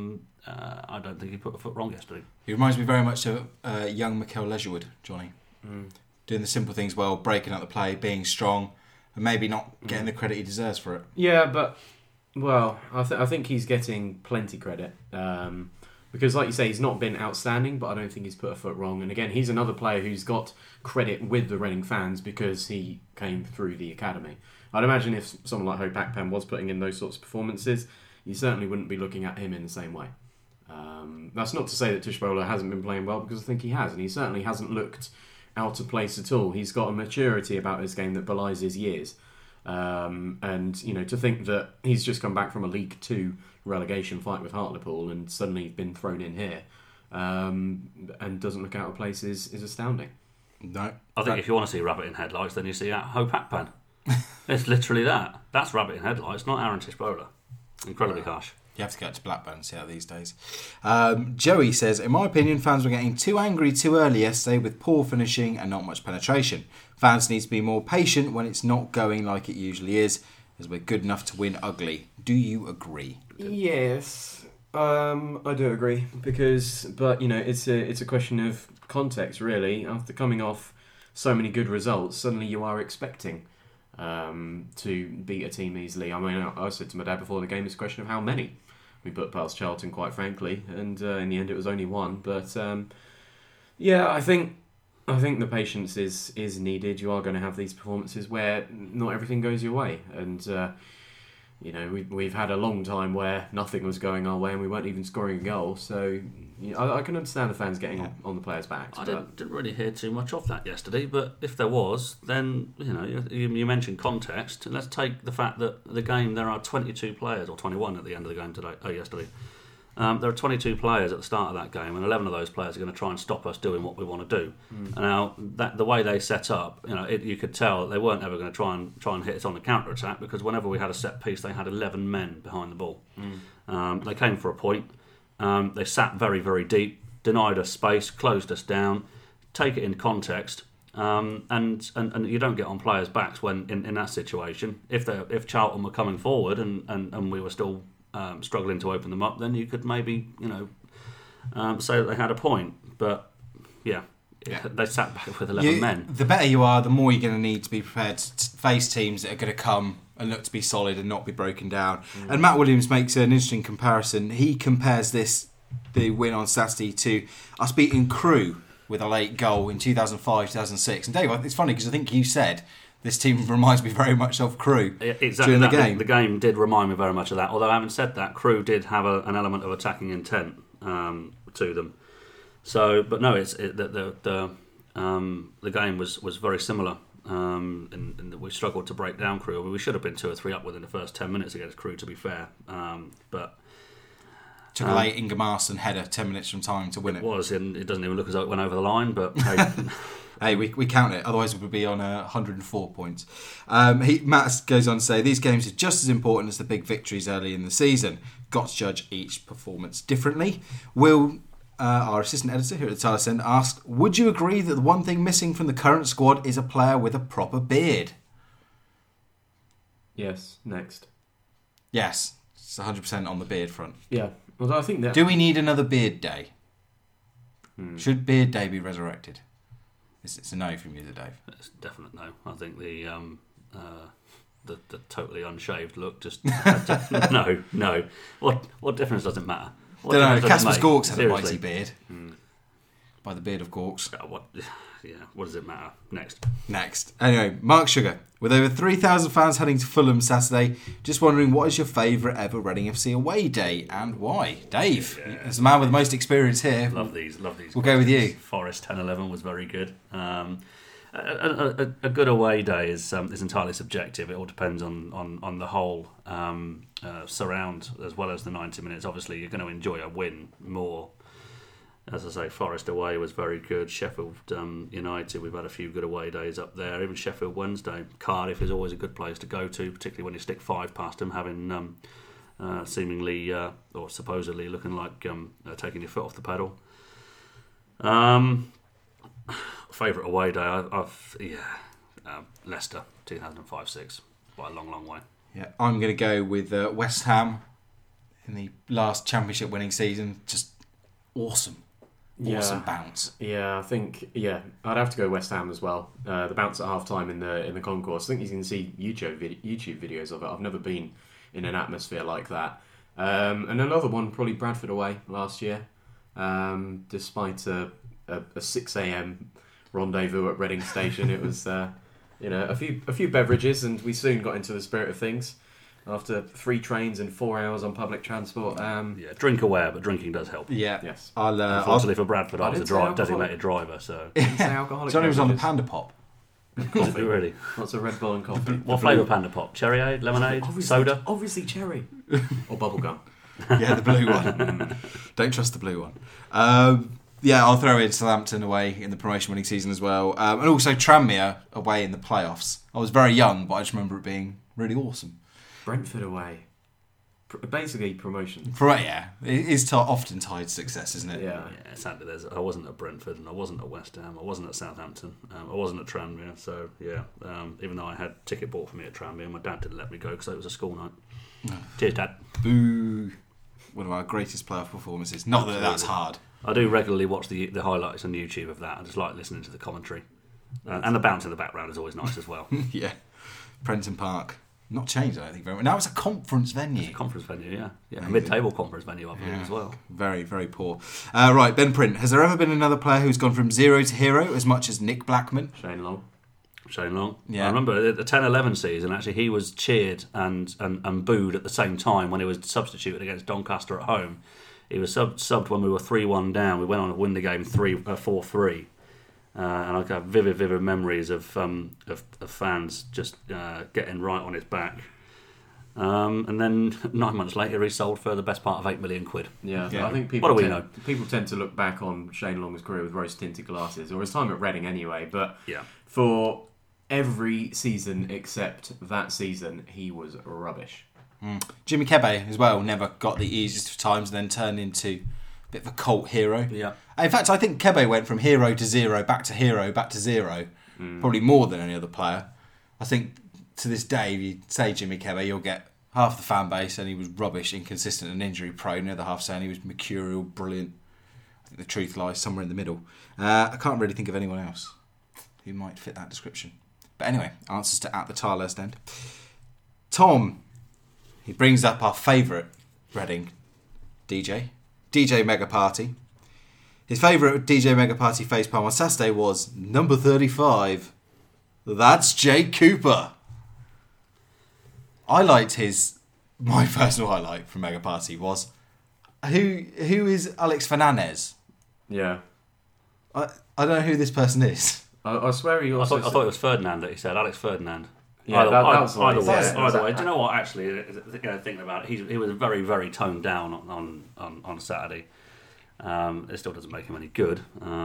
Speaker 3: I don't think he put a foot wrong yesterday.
Speaker 2: He reminds me very much of young Mikel Leisurewood, Johnny. Doing the simple things well, breaking up the play, being strong, and maybe not getting the credit he deserves for it.
Speaker 1: Yeah, but... Well, I think he's getting plenty credit. Because, like you say, he's not been outstanding, but I don't think he's put a foot wrong. And again, he's another player who's got credit with the Reading fans because he came through the academy. I'd imagine if someone like Ho Pak-Pen was putting in those sorts of performances, you certainly wouldn't be looking at him in the same way. That's not to say that Tushbola hasn't been playing well, because I think he has, and he certainly hasn't looked out of place at all. He's got a maturity about his game that belies his years. And, to think that he's just come back from a League 2 relegation fight with Hartlepool and suddenly been thrown in here and doesn't look out of place is astounding.
Speaker 2: No.
Speaker 3: I think if you want to see rabbit in headlights, then you see Ho Pak-Pen. It's literally that. That's rabbit in headlights, not Aaron Tushbola. Incredibly harsh.
Speaker 2: You have to go to Blackburn and see how these days. Joey says, in my opinion, fans were getting too angry too early yesterday with poor finishing and not much penetration. Fans need to be more patient when it's not going like it usually is, as we're good enough to win ugly. Do you agree?
Speaker 1: Yes, I do agree, but it's a question of context, really. After coming off so many good results, suddenly you are expecting to beat a team easily. I mean, I said to my dad before the game, it's a question of how many we put past Charlton, quite frankly, and in the end it was only one. But I think the patience is needed. You are going to have these performances where not everything goes your way, and we've had a long time where nothing was going our way and we weren't even scoring a goal. So I can understand the fans getting on the players' backs.
Speaker 3: I didn't really hear too much of that yesterday, but if there was, then you mentioned context. Let's take the fact that the game, there are 22 players, or 21 at the end of the game yesterday. There are 22 players at the start of that game, and 11 of those players are going to try and stop us doing what we want to do. Now, the way they set up, you could tell they weren't ever going to try and hit us on the counter attack, because whenever we had a set piece, they had 11 men behind the ball. They came for a point. They sat very, very deep, denied us space, closed us down. Take it in context, and you don't get on players' backs when in that situation. If Charlton were coming forward and we were still struggling to open them up, then you could maybe say that they had a point. But they sat back with 11 men.
Speaker 2: The better you are, the more you're going to need to be prepared to face teams that are going to come and look to be solid and not be broken down. And Matt Williams makes an interesting comparison. He compares the win on Saturday, to us beating Crewe with a late goal in 2005, 2006. And Dave, it's funny because I think you said this team reminds me very much of Crewe.
Speaker 3: Exactly.
Speaker 2: During the game.
Speaker 3: The game did remind me very much of that. Although, having said that, Crewe did have an element of attacking intent to them. So, but no, the game was very similar. And we struggled to break down Crewe. We should have been 2 or 3 up within the first 10 minutes against Crewe, to be fair. But
Speaker 2: took a late Inga Marston header 10 minutes from time to win it.
Speaker 3: It was, and it doesn't even look as though it went over the line. But
Speaker 2: hey, we count it. Otherwise, we would be on 104 points. Matt goes on to say, these games are just as important as the big victories early in the season. Got to judge each performance differently. Will, our assistant editor here at the Tyler Send, asked, would you agree that the one thing missing from the current squad is a player with a proper beard?
Speaker 1: Yes. Next.
Speaker 2: Yes. It's 100% on the beard front.
Speaker 1: Yeah. Although I think that...
Speaker 2: Do we need another beard day? Should beard day be resurrected? It's a no from you, Dave.
Speaker 3: It's a definite no. I think the totally unshaved look just no. What difference does it matter?
Speaker 2: Don't know. Casper Gorks had a mighty beard. By the beard of Gorks.
Speaker 3: What does it matter? Next.
Speaker 2: Anyway, Mark Sugar. With over 3,000 fans heading to Fulham Saturday, just wondering, what is your favourite ever Reading FC away day and why? Dave, as the man with the most experience here.
Speaker 3: Love these.
Speaker 2: We'll go with you.
Speaker 3: Forest 10-11 was very good. A good away day is entirely subjective. It all depends on the whole surround as well as the 90 minutes. Obviously, you're going to enjoy a win more. As I say, Forest away was very good. Sheffield United, we've had a few good away days up there. Even Sheffield Wednesday. Cardiff is always a good place to go to, particularly when you stick 5 past them, having seemingly or supposedly looking like taking your foot off the pedal. Favourite away day, Leicester 2005-06, by a long way.
Speaker 2: Yeah, I'm going to go with West Ham in the last Championship winning season. Just awesome bounce.
Speaker 1: Yeah, I think I'd have to go West Ham as well. The bounce at half time in the concourse. I think you can see YouTube videos of it. I've never been in an atmosphere like that. And another one, probably Bradford away last year. despite a 6 a.m. rendezvous at Reading Station. It was a few beverages, and we soon got into the spirit of things. After 3 trains and 4 hours on public transport.
Speaker 3: Drink aware, but drinking does help.
Speaker 2: Yeah.
Speaker 1: Yes.
Speaker 3: Unfortunately for Bradford, I was
Speaker 1: didn't say
Speaker 3: a designated driver, so...
Speaker 2: Johnny was on the Panda Pop.
Speaker 3: Coffee, really.
Speaker 1: Lots of Red Bull and coffee.
Speaker 3: What flavour Panda Pop? Cherryade, lemonade, soda?
Speaker 1: Obviously cherry. Or bubblegum.
Speaker 2: Yeah, the blue one. Don't trust the blue one. I'll throw in Southampton away in the promotion winning season as well. And also Tranmere away in the playoffs. I was very young, but I just remember it being really awesome.
Speaker 1: Brentford away. Basically promotion.
Speaker 2: It is often tied to success, isn't it?
Speaker 1: Yeah.
Speaker 3: Sadly, I wasn't at Brentford, and I wasn't at West Ham, I wasn't at Southampton, I wasn't at Tranmere, so yeah. Even though I had a ticket bought for me at Tranmere, my dad didn't let me go because it was a school night. Cheers, Dad.
Speaker 2: Boo. One of our greatest playoff performances. Not that that's hard.
Speaker 3: I do regularly watch the highlights on YouTube of that. I just like listening to the commentary. And the bounce in the background is always nice as well.
Speaker 2: Yeah. Prenton Park. Not changed, I don't think, very much. Now it's a conference venue.
Speaker 3: It's a conference venue, yeah. A mid-table conference venue, I believe, as well.
Speaker 2: Very, very poor. Right, Ben Print. Has there ever been another player who's gone from zero to hero as much as Nick Blackman?
Speaker 1: Shane Long.
Speaker 3: Yeah. I remember the 10-11 season, actually, he was cheered and booed at the same time when he was substituted against Doncaster at home. He was subbed when we were 3-1 down. We went on to win the game 4-3. And I have vivid memories of fans just getting right on his back. And then 9 months later, he sold for the best part of £8 million.
Speaker 1: Yeah. I think people tend to look back on Shane Long's career with rose-tinted glasses, or his time at Reading anyway. But for every season except that season, he was rubbish.
Speaker 2: Jimmy Kebe as well never got the easiest of times, and then turned into a bit of a cult hero.
Speaker 3: Yeah.
Speaker 2: In fact, I think Kebe went from hero to zero, back to hero, back to zero. Probably more than any other player. I think to this day, if you say Jimmy Kebe, you'll get half the fan base, and he was rubbish, inconsistent and injury prone. The other half saying he was mercurial, brilliant. I think the truth lies somewhere in the middle. I can't really think of anyone else who might fit that description. But anyway, answers to At the Tilehurst End. Tom, he brings up our favourite Reading DJ Mega Party. His favourite DJ Mega Party facepalm on Saturday was number 35. That's Jake Cooper. My personal highlight from Mega Party was who is Alex Fernandez?
Speaker 1: Yeah.
Speaker 2: I don't know who this person is.
Speaker 1: I swear he also...
Speaker 3: I thought it was Ferdinand that he said, Alex Ferdinand.
Speaker 1: Yeah,
Speaker 3: either way. Do you know what? Actually, thinking about it, he was very, very toned down on Saturday. It still doesn't make him any good,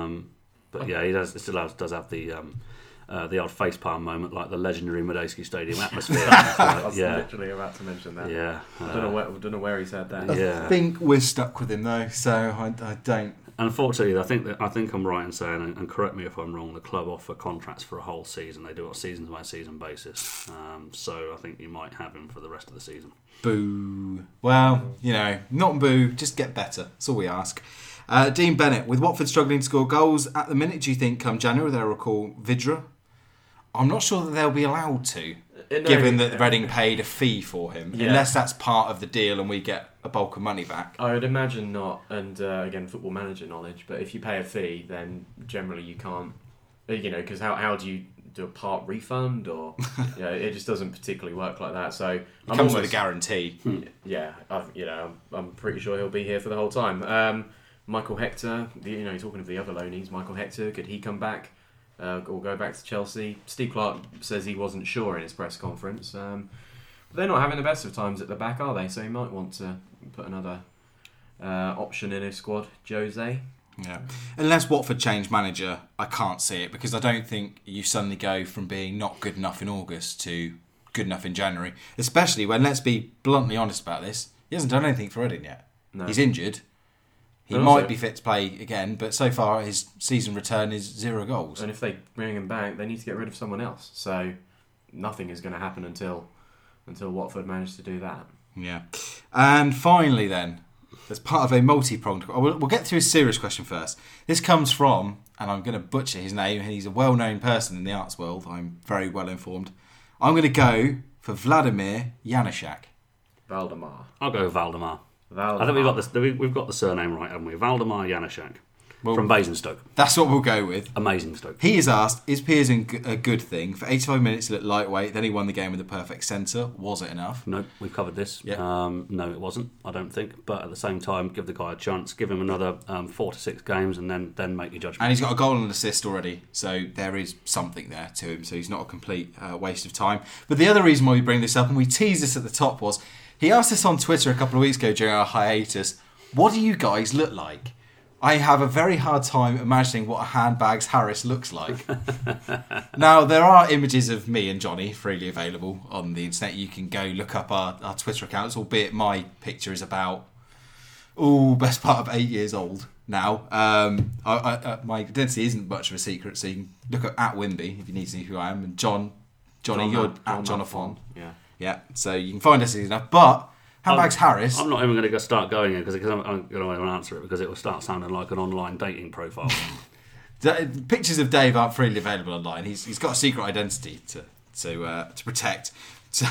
Speaker 3: but yeah, he still does have the odd facepalm moment, like the legendary Medeski Stadium atmosphere.
Speaker 1: I was literally about to mention that.
Speaker 3: Yeah,
Speaker 1: I don't know where he's had that.
Speaker 2: I think we're stuck with him though, so I don't.
Speaker 3: Unfortunately, I think I'm right in saying, and correct me if I'm wrong, the club offer contracts for a whole season. They do it on a season-by-season basis. So I think you might have him for the rest of the season.
Speaker 2: Boo. Well, not boo, just get better. That's all we ask. Dean Bennett, with Watford struggling to score goals at the minute, do you think come January they'll recall Vidra? I'm not sure that they'll be allowed to, given that Reading paid a fee for him, unless that's part of the deal and we get a bulk of money back.
Speaker 1: I would imagine not, and again, football manager knowledge, but if you pay a fee, then generally you can't, because how do you do a part refund, or it just doesn't particularly work like that. So it
Speaker 2: comes with a guarantee.
Speaker 1: Yeah, I'm pretty sure he'll be here for the whole time. Michael Hector, talking of the other loanees, Michael Hector, could he come back or go back to Chelsea? Steve Clarke says he wasn't sure in his press conference. But they're not having the best of times at the back, are they? So he might want to put another option in his squad, Jose.
Speaker 2: Yeah. Unless Watford change manager, I can't see it, because I don't think you suddenly go from being not good enough in August to good enough in January. Especially when, let's be bluntly honest about this, he hasn't done anything for Reading yet. No. He's injured. He might be fit to play again, but so far his season return is 0 goals.
Speaker 1: And if they bring him back, they need to get rid of someone else. So nothing is going to happen until Watford manage to do that.
Speaker 2: Yeah. And finally then, as part of a multi-pronged... We'll get to his serious question first. This comes from, and I'm going to butcher his name, he's a well-known person in the arts world, I'm very well informed. I'm going to go for Vladimir Janishak.
Speaker 1: Valdemar.
Speaker 3: I'll go Valdemar. I think we've got the surname right, haven't we? Valdemar Janaszak
Speaker 2: Well,
Speaker 3: from Basingstoke.
Speaker 2: That's what we'll go with.
Speaker 3: Amazing Stoke.
Speaker 2: He is asked, is Pearson a good thing? For 85 minutes he looked lightweight, then he won the game with the perfect centre. Was it enough?
Speaker 3: No, we've covered this.
Speaker 2: Yeah.
Speaker 3: No, it wasn't, I don't think. But at the same time, give the guy a chance, give him another 4 to 6 games, and then make your judgment.
Speaker 2: And he's got a goal and an assist already, so there is something there to him, so he's not a complete waste of time. But the other reason why we bring this up, and we teased this at the top, was he asked us on Twitter a couple of weeks ago during our hiatus, what do you guys look like? I have a very hard time imagining what a Handbags Harris looks like. Now, there are images of me and Johnny freely available on the internet. You can go look up our Twitter accounts, albeit my picture is about, best part of 8 years old now. My identity isn't much of a secret, so you can look at Wimby if you need to know who I am. And Johnny, you're at Jonathan. Yeah, so you can find us easy enough. But Handbags Harris...
Speaker 3: I'm not even going to start going in because I'm going to answer it because it will start sounding like an online dating profile.
Speaker 2: Pictures of Dave aren't freely available online. He's got a secret identity to protect. So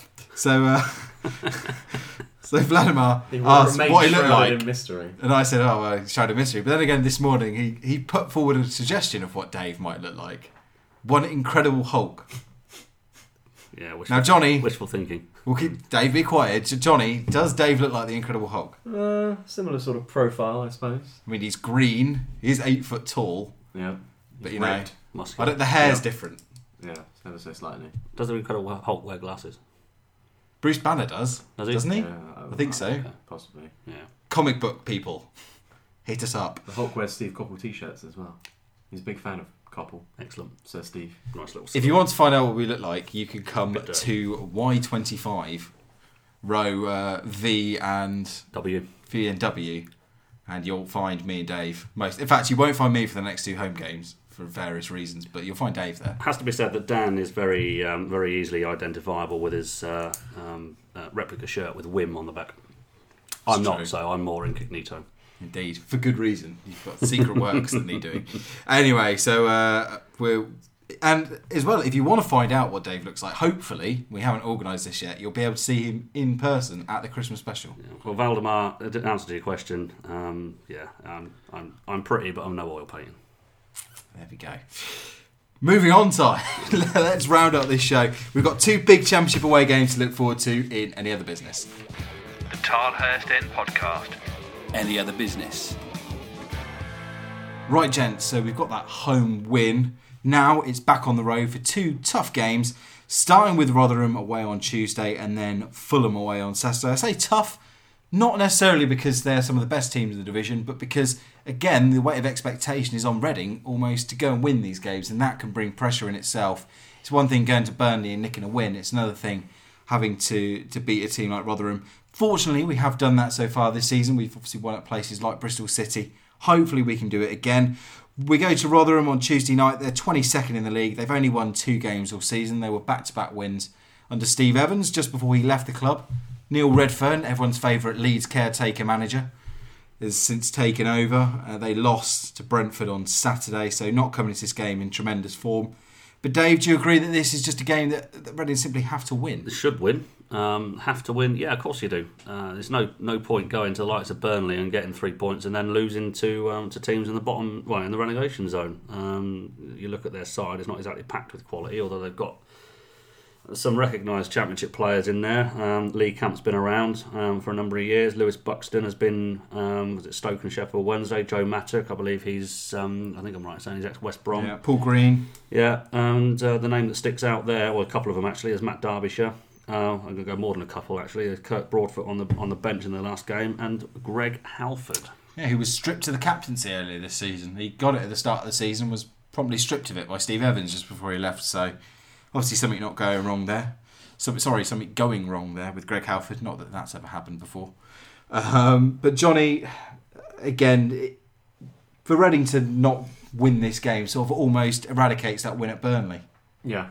Speaker 2: Vladimir asked what he looked like,
Speaker 1: mystery.
Speaker 2: And I said, "Oh, well, shrouded mystery." But then again, this morning he put forward a suggestion of what Dave might look like. One Incredible Hulk.
Speaker 3: Yeah.
Speaker 2: Now, Johnny,
Speaker 3: wishful thinking.
Speaker 2: We'll keep Dave. Be quiet. Johnny, does Dave look like the Incredible Hulk?
Speaker 1: Similar sort of profile, I suppose.
Speaker 2: I mean, he's green. He's 8 foot tall.
Speaker 1: Yeah.
Speaker 2: But
Speaker 1: he's
Speaker 2: red.
Speaker 3: Muscular.
Speaker 2: The hair's different.
Speaker 1: Yeah, ever so slightly.
Speaker 3: Does the Incredible Hulk wear glasses?
Speaker 2: Bruce Banner does.
Speaker 3: Does he?
Speaker 2: Doesn't he?
Speaker 1: Yeah,
Speaker 2: I think so.
Speaker 3: Okay.
Speaker 1: Possibly.
Speaker 3: Yeah.
Speaker 2: Comic book people, hit us up.
Speaker 1: The Hulk wears Steve Coppell t-shirts as well. He's a big fan of Coppell.
Speaker 3: Excellent.
Speaker 1: Sir Steve.
Speaker 3: Nice little.
Speaker 2: If you want to find out what we look like, you can come to Y25, row V and
Speaker 3: W,
Speaker 2: and you'll find me and Dave. In fact, you won't find me for the next 2 home games for various reasons, but you'll find Dave there.
Speaker 3: It has to be said that Dan is very, very easily identifiable with his replica shirt with Wim on the back. I'm not, so I'm more incognito.
Speaker 2: Indeed, for good reason. You've got secret works that need doing. Anyway, so and as well, if you want to find out what Dave looks like, hopefully we haven't organised this yet. You'll be able to see him in person at the Christmas special.
Speaker 3: Yeah. Well, Valdemar, in answer to your question, I'm pretty, but I'm no oil painting.
Speaker 2: There we go. Moving on, Ty. Let's round up this show. We've got 2 big championship away games to look forward to in Any Other Business.
Speaker 5: The Tilehurst End Podcast.
Speaker 4: Any other business?
Speaker 2: Right, gents, so we've got that home win. Now it's back on the road for 2 tough games, starting with Rotherham away on Tuesday and then Fulham away on Saturday. I say tough, not necessarily because they're some of the best teams in the division, but because, again, the weight of expectation is on Reading almost to go and win these games, and that can bring pressure in itself. It's one thing going to Burnley and nicking a win. It's another thing having to beat a team like Rotherham. Fortunately, we have done that so far this season. We've obviously won at places like Bristol City. Hopefully we can do it again. We go to Rotherham on Tuesday night. They're 22nd in the league. They've only won 2 games all season. They were back-to-back wins under Steve Evans just before he left the club. Neil Redfern, everyone's favourite Leeds caretaker manager, has since taken over. They lost to Brentford on Saturday, so not coming into this game in tremendous form. But Dave, do you agree that this is just a game that Reading simply have to win?
Speaker 3: They should win. Have to win. Yeah, of course you do. There's no point going to the likes of Burnley and getting 3 points and then losing to teams in the bottom, in the relegation zone. You look at their side; it's not exactly packed with quality, although they've got some recognised championship players in there. Lee Camp's been around for a number of years. Lewis Buxton has been was it Stoke and Sheffield Wednesday. Joe Mattock, I believe he's I think I'm right in saying he's ex-West Brom.
Speaker 2: Yeah, Paul Green.
Speaker 3: Yeah, and the name that sticks out there, well, a couple of them actually, is Matt Derbyshire. I'm going to go more than a couple actually. There's Kurt Broadfoot on the bench in the last game, and Greg Halford.
Speaker 2: Yeah, who was stripped of the captaincy earlier this season. He got it at the start of the season, was promptly stripped of it by Steve Evans just before he left. So obviously something not going wrong there. Something going wrong there with Greg Halford. Not that that's ever happened before. But Johnny, again, for Reading to not win this game sort of almost eradicates that win at Burnley.
Speaker 1: Yeah.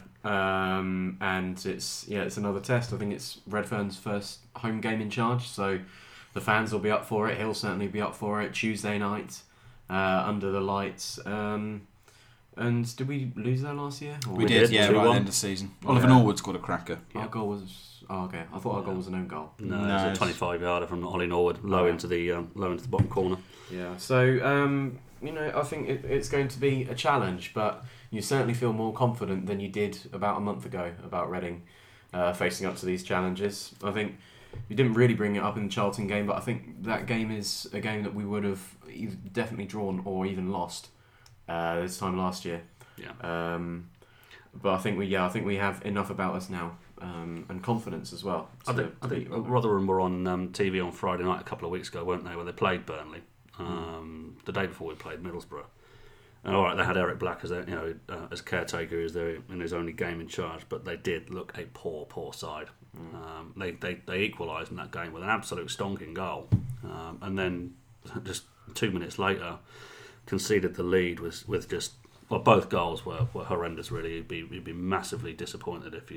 Speaker 1: And it's another test. I think it's Redfern's first home game in charge, so the fans will be up for it. He'll certainly be up for it. Tuesday night, under the lights. And did we lose there last year? Or
Speaker 2: We did, yeah, right at the
Speaker 3: 2-1.
Speaker 2: end of the season. Oliver
Speaker 1: Yeah.
Speaker 2: Norwood scored a cracker.
Speaker 1: Our goal was... Oh, okay. I thought our goal was an own goal.
Speaker 3: No,
Speaker 2: No,
Speaker 3: it was a 25-yarder from Ollie Norwood, low into the bottom corner.
Speaker 1: Yeah. So, I think it's going to be a challenge, but you certainly feel more confident than you did about a month ago about Reading facing up to these challenges. I think you didn't really bring it up in the Charlton game, but I think that game is a game that we would have either definitely drawn or even lost this time last year.
Speaker 3: Yeah.
Speaker 1: But I think we have enough about us now, and confidence as well.
Speaker 3: I think Rotherham were on TV on Friday night a couple of weeks ago, weren't they, where they played Burnley the day before we played Middlesbrough. And all right, they had Eric Black as as caretaker in his only game in charge, but they did look a poor side. They equalised in that game with an absolute stonking goal, and then just 2 minutes later conceded the lead with just. Well, both goals were horrendous. Really, you'd be massively disappointed if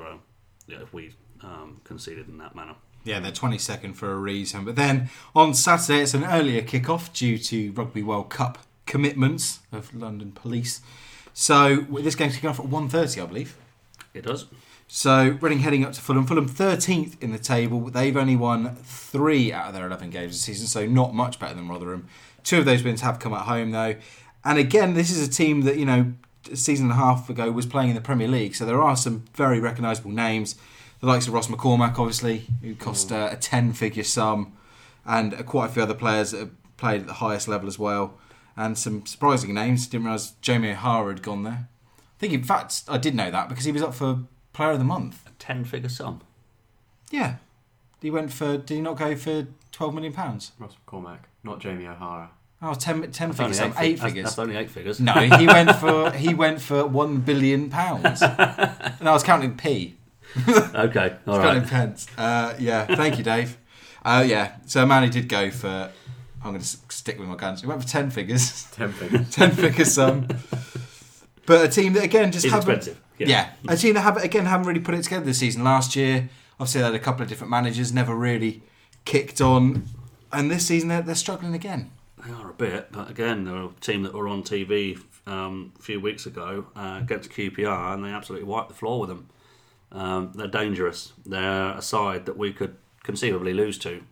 Speaker 3: we conceded in that manner.
Speaker 2: Yeah, they're 22nd for a reason. But then on Saturday, it's an earlier kick-off due to Rugby World Cup commitments of London Police. So this game's kicking off at 1:30, I believe.
Speaker 3: It does.
Speaker 2: So Reading heading up to Fulham. Fulham 13th in the table. They've only won 3 out of their 11 games this season, so not much better than Rotherham. 2 of those wins have come at home, though. And again, this is a team that, a season and a half ago was playing in the Premier League. So there are some very recognisable names. The likes of Ross McCormack, obviously, who cost a 10-figure sum. And quite a few other players that have played at the highest level as well. And some surprising names. Didn't realise Jamie O'Hara had gone there. I think, in fact, I did know that because he was up for Player of the Month.
Speaker 3: A 10-figure sum.
Speaker 2: Yeah. Did he not go for £12 million?
Speaker 1: Ross McCormack, not Jamie O'Hara.
Speaker 2: Oh, 10
Speaker 3: That's
Speaker 2: figures,
Speaker 3: only
Speaker 2: 8 figures.
Speaker 3: That's only 8 figures.
Speaker 2: No, he went for £1 billion. And I was counting P.
Speaker 3: Okay, all
Speaker 2: Counting
Speaker 3: right.
Speaker 2: pence. Yeah, thank you, Dave. So Manny did go for. I'm going to stick with my guns. He went for 10 figures.
Speaker 1: 10 figures.
Speaker 2: 10 figures sum. But a team that again just
Speaker 3: It's
Speaker 2: haven't.
Speaker 3: expensive.
Speaker 2: Yeah, a team that haven't really put it together this season. Last year, obviously they had a couple of different managers, never really kicked on, and this season they're struggling again.
Speaker 3: They are a bit, but again, they're a team that were on TV a few weeks ago against QPR, and they absolutely wiped the floor with them. They're dangerous. They're a side that we could conceivably lose to.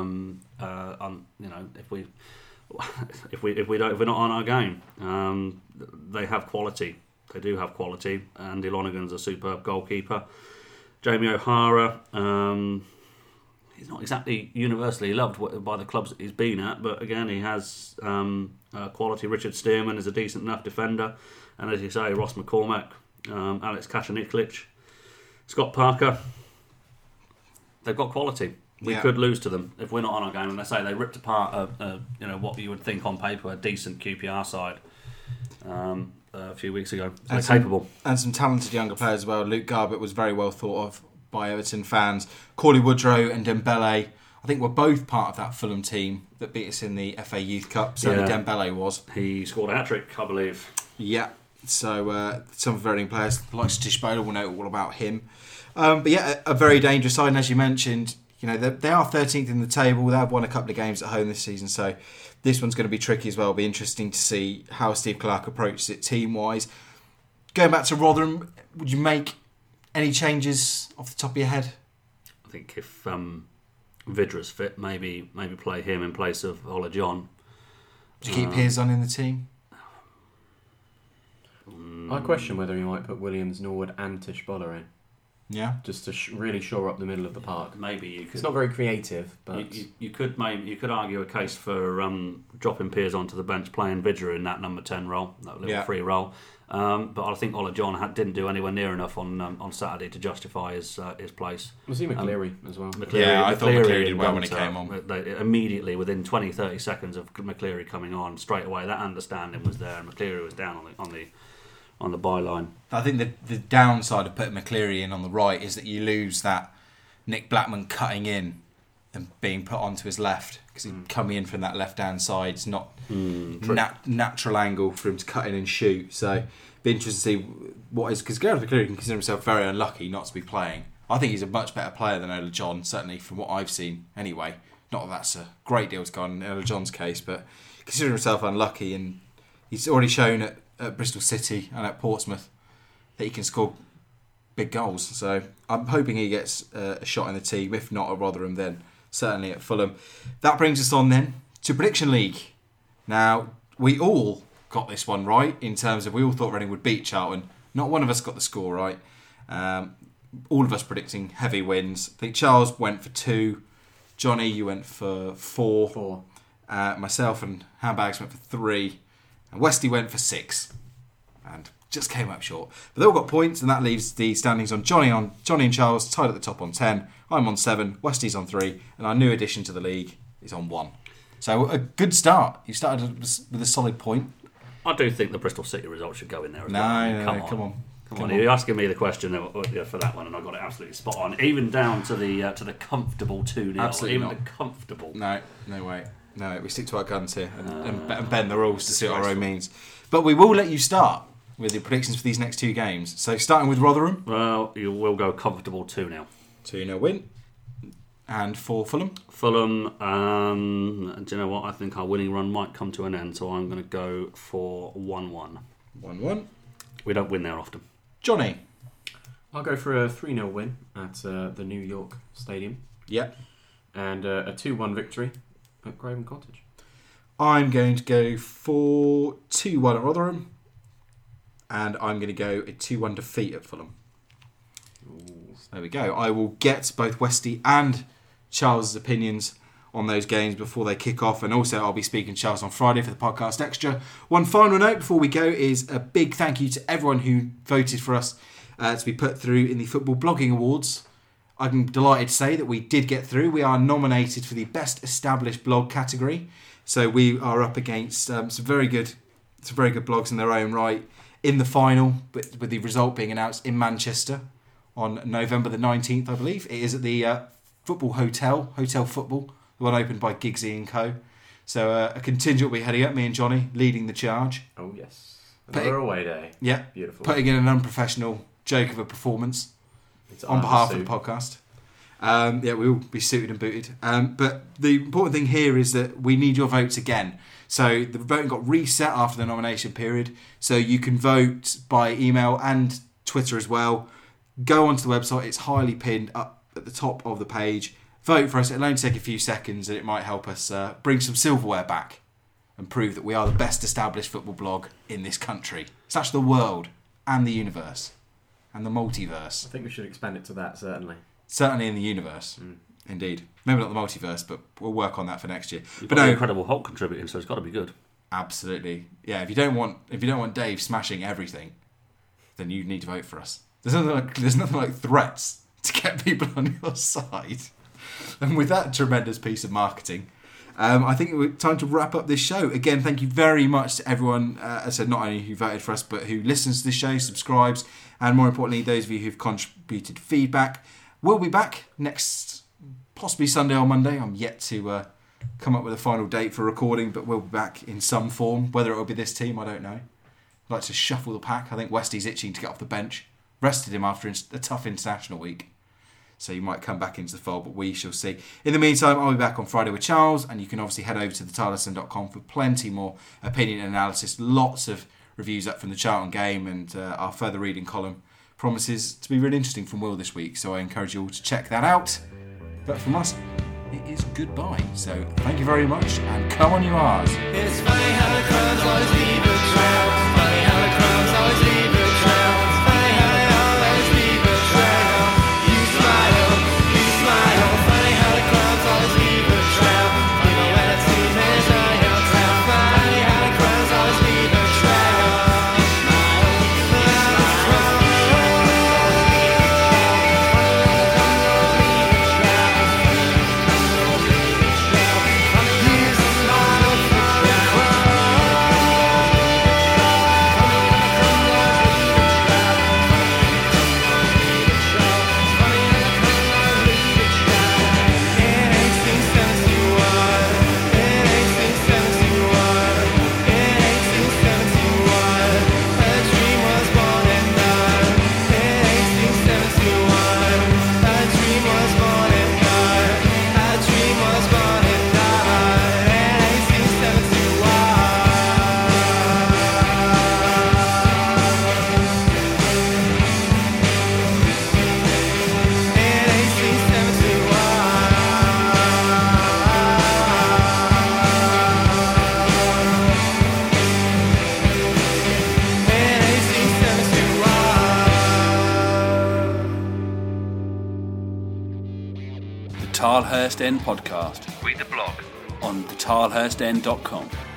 Speaker 3: If we're not on our game, they have quality. They do have quality. Andy Lonergan's a superb goalkeeper. Jamie O'Hara. He's not exactly universally loved by the clubs that he's been at, but again, he has quality. Richard Stearman is a decent enough defender, and as you say, Ross McCormack, Alex Kacaniklic, Scott Parker. They've got quality. We could lose to them if we're not on our game. And I say they ripped apart what you would think on paper a decent QPR side a few weeks ago. So they're capable.
Speaker 2: And some talented younger players as well. Luke Garbutt was very well thought of by Everton fans. Corley Woodrow and Dembele, I think, were both part of that Fulham team that beat us in the FA Youth Cup. Certainly Dembele was.
Speaker 3: He scored a hat-trick, I believe.
Speaker 2: Yeah. So some of the Reading players, like Tish Bowler, will know all about him. But yeah, a very dangerous side. And as you mentioned, they are 13th in the table. They have won a couple of games at home this season. So this one's going to be tricky as well. It'll be interesting to see how Steve Clarke approaches it team-wise. Going back to Rotherham, would you make any changes off the top of your head?
Speaker 3: I think if Vidra's fit, maybe play him in place of Ola John.
Speaker 2: Would you keep Piers on in the team?
Speaker 1: I question whether he might put Williams, Norwood and Tish Bowler in.
Speaker 2: Yeah.
Speaker 1: Just to really shore up the middle of the park.
Speaker 3: Maybe you could.
Speaker 1: It's not very creative, but
Speaker 3: you could argue a case for dropping Piers onto the bench, playing Vidra in that number 10 role, that little free role. But I think Ola John didn't do anywhere near enough on Saturday to justify his place.
Speaker 1: Was he McCleary as well?
Speaker 2: I thought McCleary did well when he came on.
Speaker 3: Immediately, within 20-30 seconds of McCleary coming on, straight away that understanding was there, and McCleary was down on the byline.
Speaker 2: I think the downside of putting McCleary in on the right is that you lose that Nick Blackman cutting in and being put onto his left, because he'd come in from that left-hand side. It's not natural angle for him to cut in and shoot. So it'd be interesting to see what is, because Gareth McCleary can consider himself very unlucky not to be playing. I think he's a much better player than Ola John, certainly from what I've seen anyway. Not that that's a great deal to go on in Ola John's case, but considering himself unlucky, and he's already shown at at Bristol City and at Portsmouth that he can score big goals. So I'm hoping he gets a shot in the team. If not at Rotherham, then certainly at Fulham. That brings us on then to Prediction League. Now, we all got this one right in terms of we all thought Reading would beat Charlton. Not one of us got the score right. All of us predicting heavy wins. I think Charles went for 2. Johnny, you went for 4.
Speaker 1: 4.
Speaker 2: Myself and Handbags went for 3. And Westy went for 6. And just came up short. But they all got points, and that leaves the standings on Johnny and Charles tied at the top on 10. I'm on 7. Westy's on 3. And our new addition to the league is on 1. So a good start. You started with a solid point.
Speaker 3: I do think the Bristol City result should go in there as
Speaker 2: No,
Speaker 3: well.
Speaker 2: come on.
Speaker 3: Come on. You're asking me the question for that one, and I got it absolutely spot on. Even down to the comfortable 2-0.
Speaker 2: Absolutely
Speaker 3: even
Speaker 2: not.
Speaker 3: the comfortable.
Speaker 2: No way. No, we stick to our guns here and bend the rules to suit our own means. But we will let you start with the predictions for these next 2 games. So starting with Rotherham.
Speaker 3: Well, you will go comfortable 2-0.
Speaker 2: 2-0 win. And for Fulham.
Speaker 3: Fulham, do you know what? I think our winning run might come to an end, so I'm going to go for 1-1.
Speaker 2: 1-1.
Speaker 3: We don't win there often.
Speaker 2: Johnny.
Speaker 1: I'll go for a 3-0 win at the New York Stadium.
Speaker 2: Yep.
Speaker 1: And a 2-1 victory at Craven Cottage.
Speaker 2: I'm going to go for 2-1 at Rotherham. And I'm going to go a 2-1 defeat at Fulham. So there we go. I will get both Westy and Charles' opinions on those games before they kick off, and also I'll be speaking to Charles on Friday for the podcast extra. One final note before we go is a big thank you to everyone who voted for us to be put through in the Football Blogging Awards. I'm delighted to say that we did get through. We are nominated for the Best Established Blog category, so we are up against some very good blogs in their own right in the final, with the result being announced in Manchester on November the 19th, I believe. It is at the Football Hotel Football, the one opened by Giggsy & Co. So a contingent will be heading up, me and Johnny leading the charge.
Speaker 1: Oh, yes. Another away day.
Speaker 2: Yeah.
Speaker 1: Beautiful.
Speaker 2: Putting in an unprofessional joke of a performance on behalf of the podcast. We will be suited and booted. But the important thing here is that we need your votes again. So the voting got reset after the nomination period. So you can vote by email and Twitter as well. Go onto the website. It's highly pinned up at the top of the page. Vote for us. It'll only take a few seconds, and it might help us bring some silverware back and prove that we are the best established football blog in this country, / the world and the universe and the multiverse.
Speaker 1: I think we should expand it to that, certainly.
Speaker 2: Certainly in the universe, indeed. Maybe not the multiverse, but we'll work on that for next year.
Speaker 3: You've
Speaker 2: But
Speaker 3: got
Speaker 2: no,
Speaker 3: the Incredible Hulk contributing, so it's got to be good.
Speaker 2: absolutely, yeah. If you don't want Dave smashing everything, then you need to vote for us. There's nothing like threats to get people on your side. And with that tremendous piece of marketing, I think it's time to wrap up this show. Again, thank you very much to everyone, as I said, not only who voted for us, but who listens to this show, subscribes, and more importantly, those of you who've contributed feedback. We'll be back next, possibly Sunday or Monday. I'm yet to come up with a final date for recording, but we'll be back in some form. Whether it will be this team, I don't know. I'd like to shuffle the pack. I think Westy's itching to get off the bench. Rested him after a tough international week. So you might come back into the fold, but we shall see. In the meantime, I'll be back on Friday with Charles, and you can obviously head over to thetarleton.com for plenty more opinion and analysis. Lots of reviews up from the Charlton game, and our further reading column promises to be really interesting from Will this week. So I encourage you all to check that out. But from us, it is goodbye. So thank you very much, and come on you R's.
Speaker 6: It's funny how the crowds always leave a trail. Funny how the crowds always leave a trail. Funny how they always leave a trail. You smile, you smile. Funny how the crowds always leave a trail. Even when it seems there's no your trail. Funny how the crowds always leave a trail. You smile for the crowd.
Speaker 4: Tilehurst End podcast.
Speaker 5: Read the blog.
Speaker 4: On thetilehurstend.com.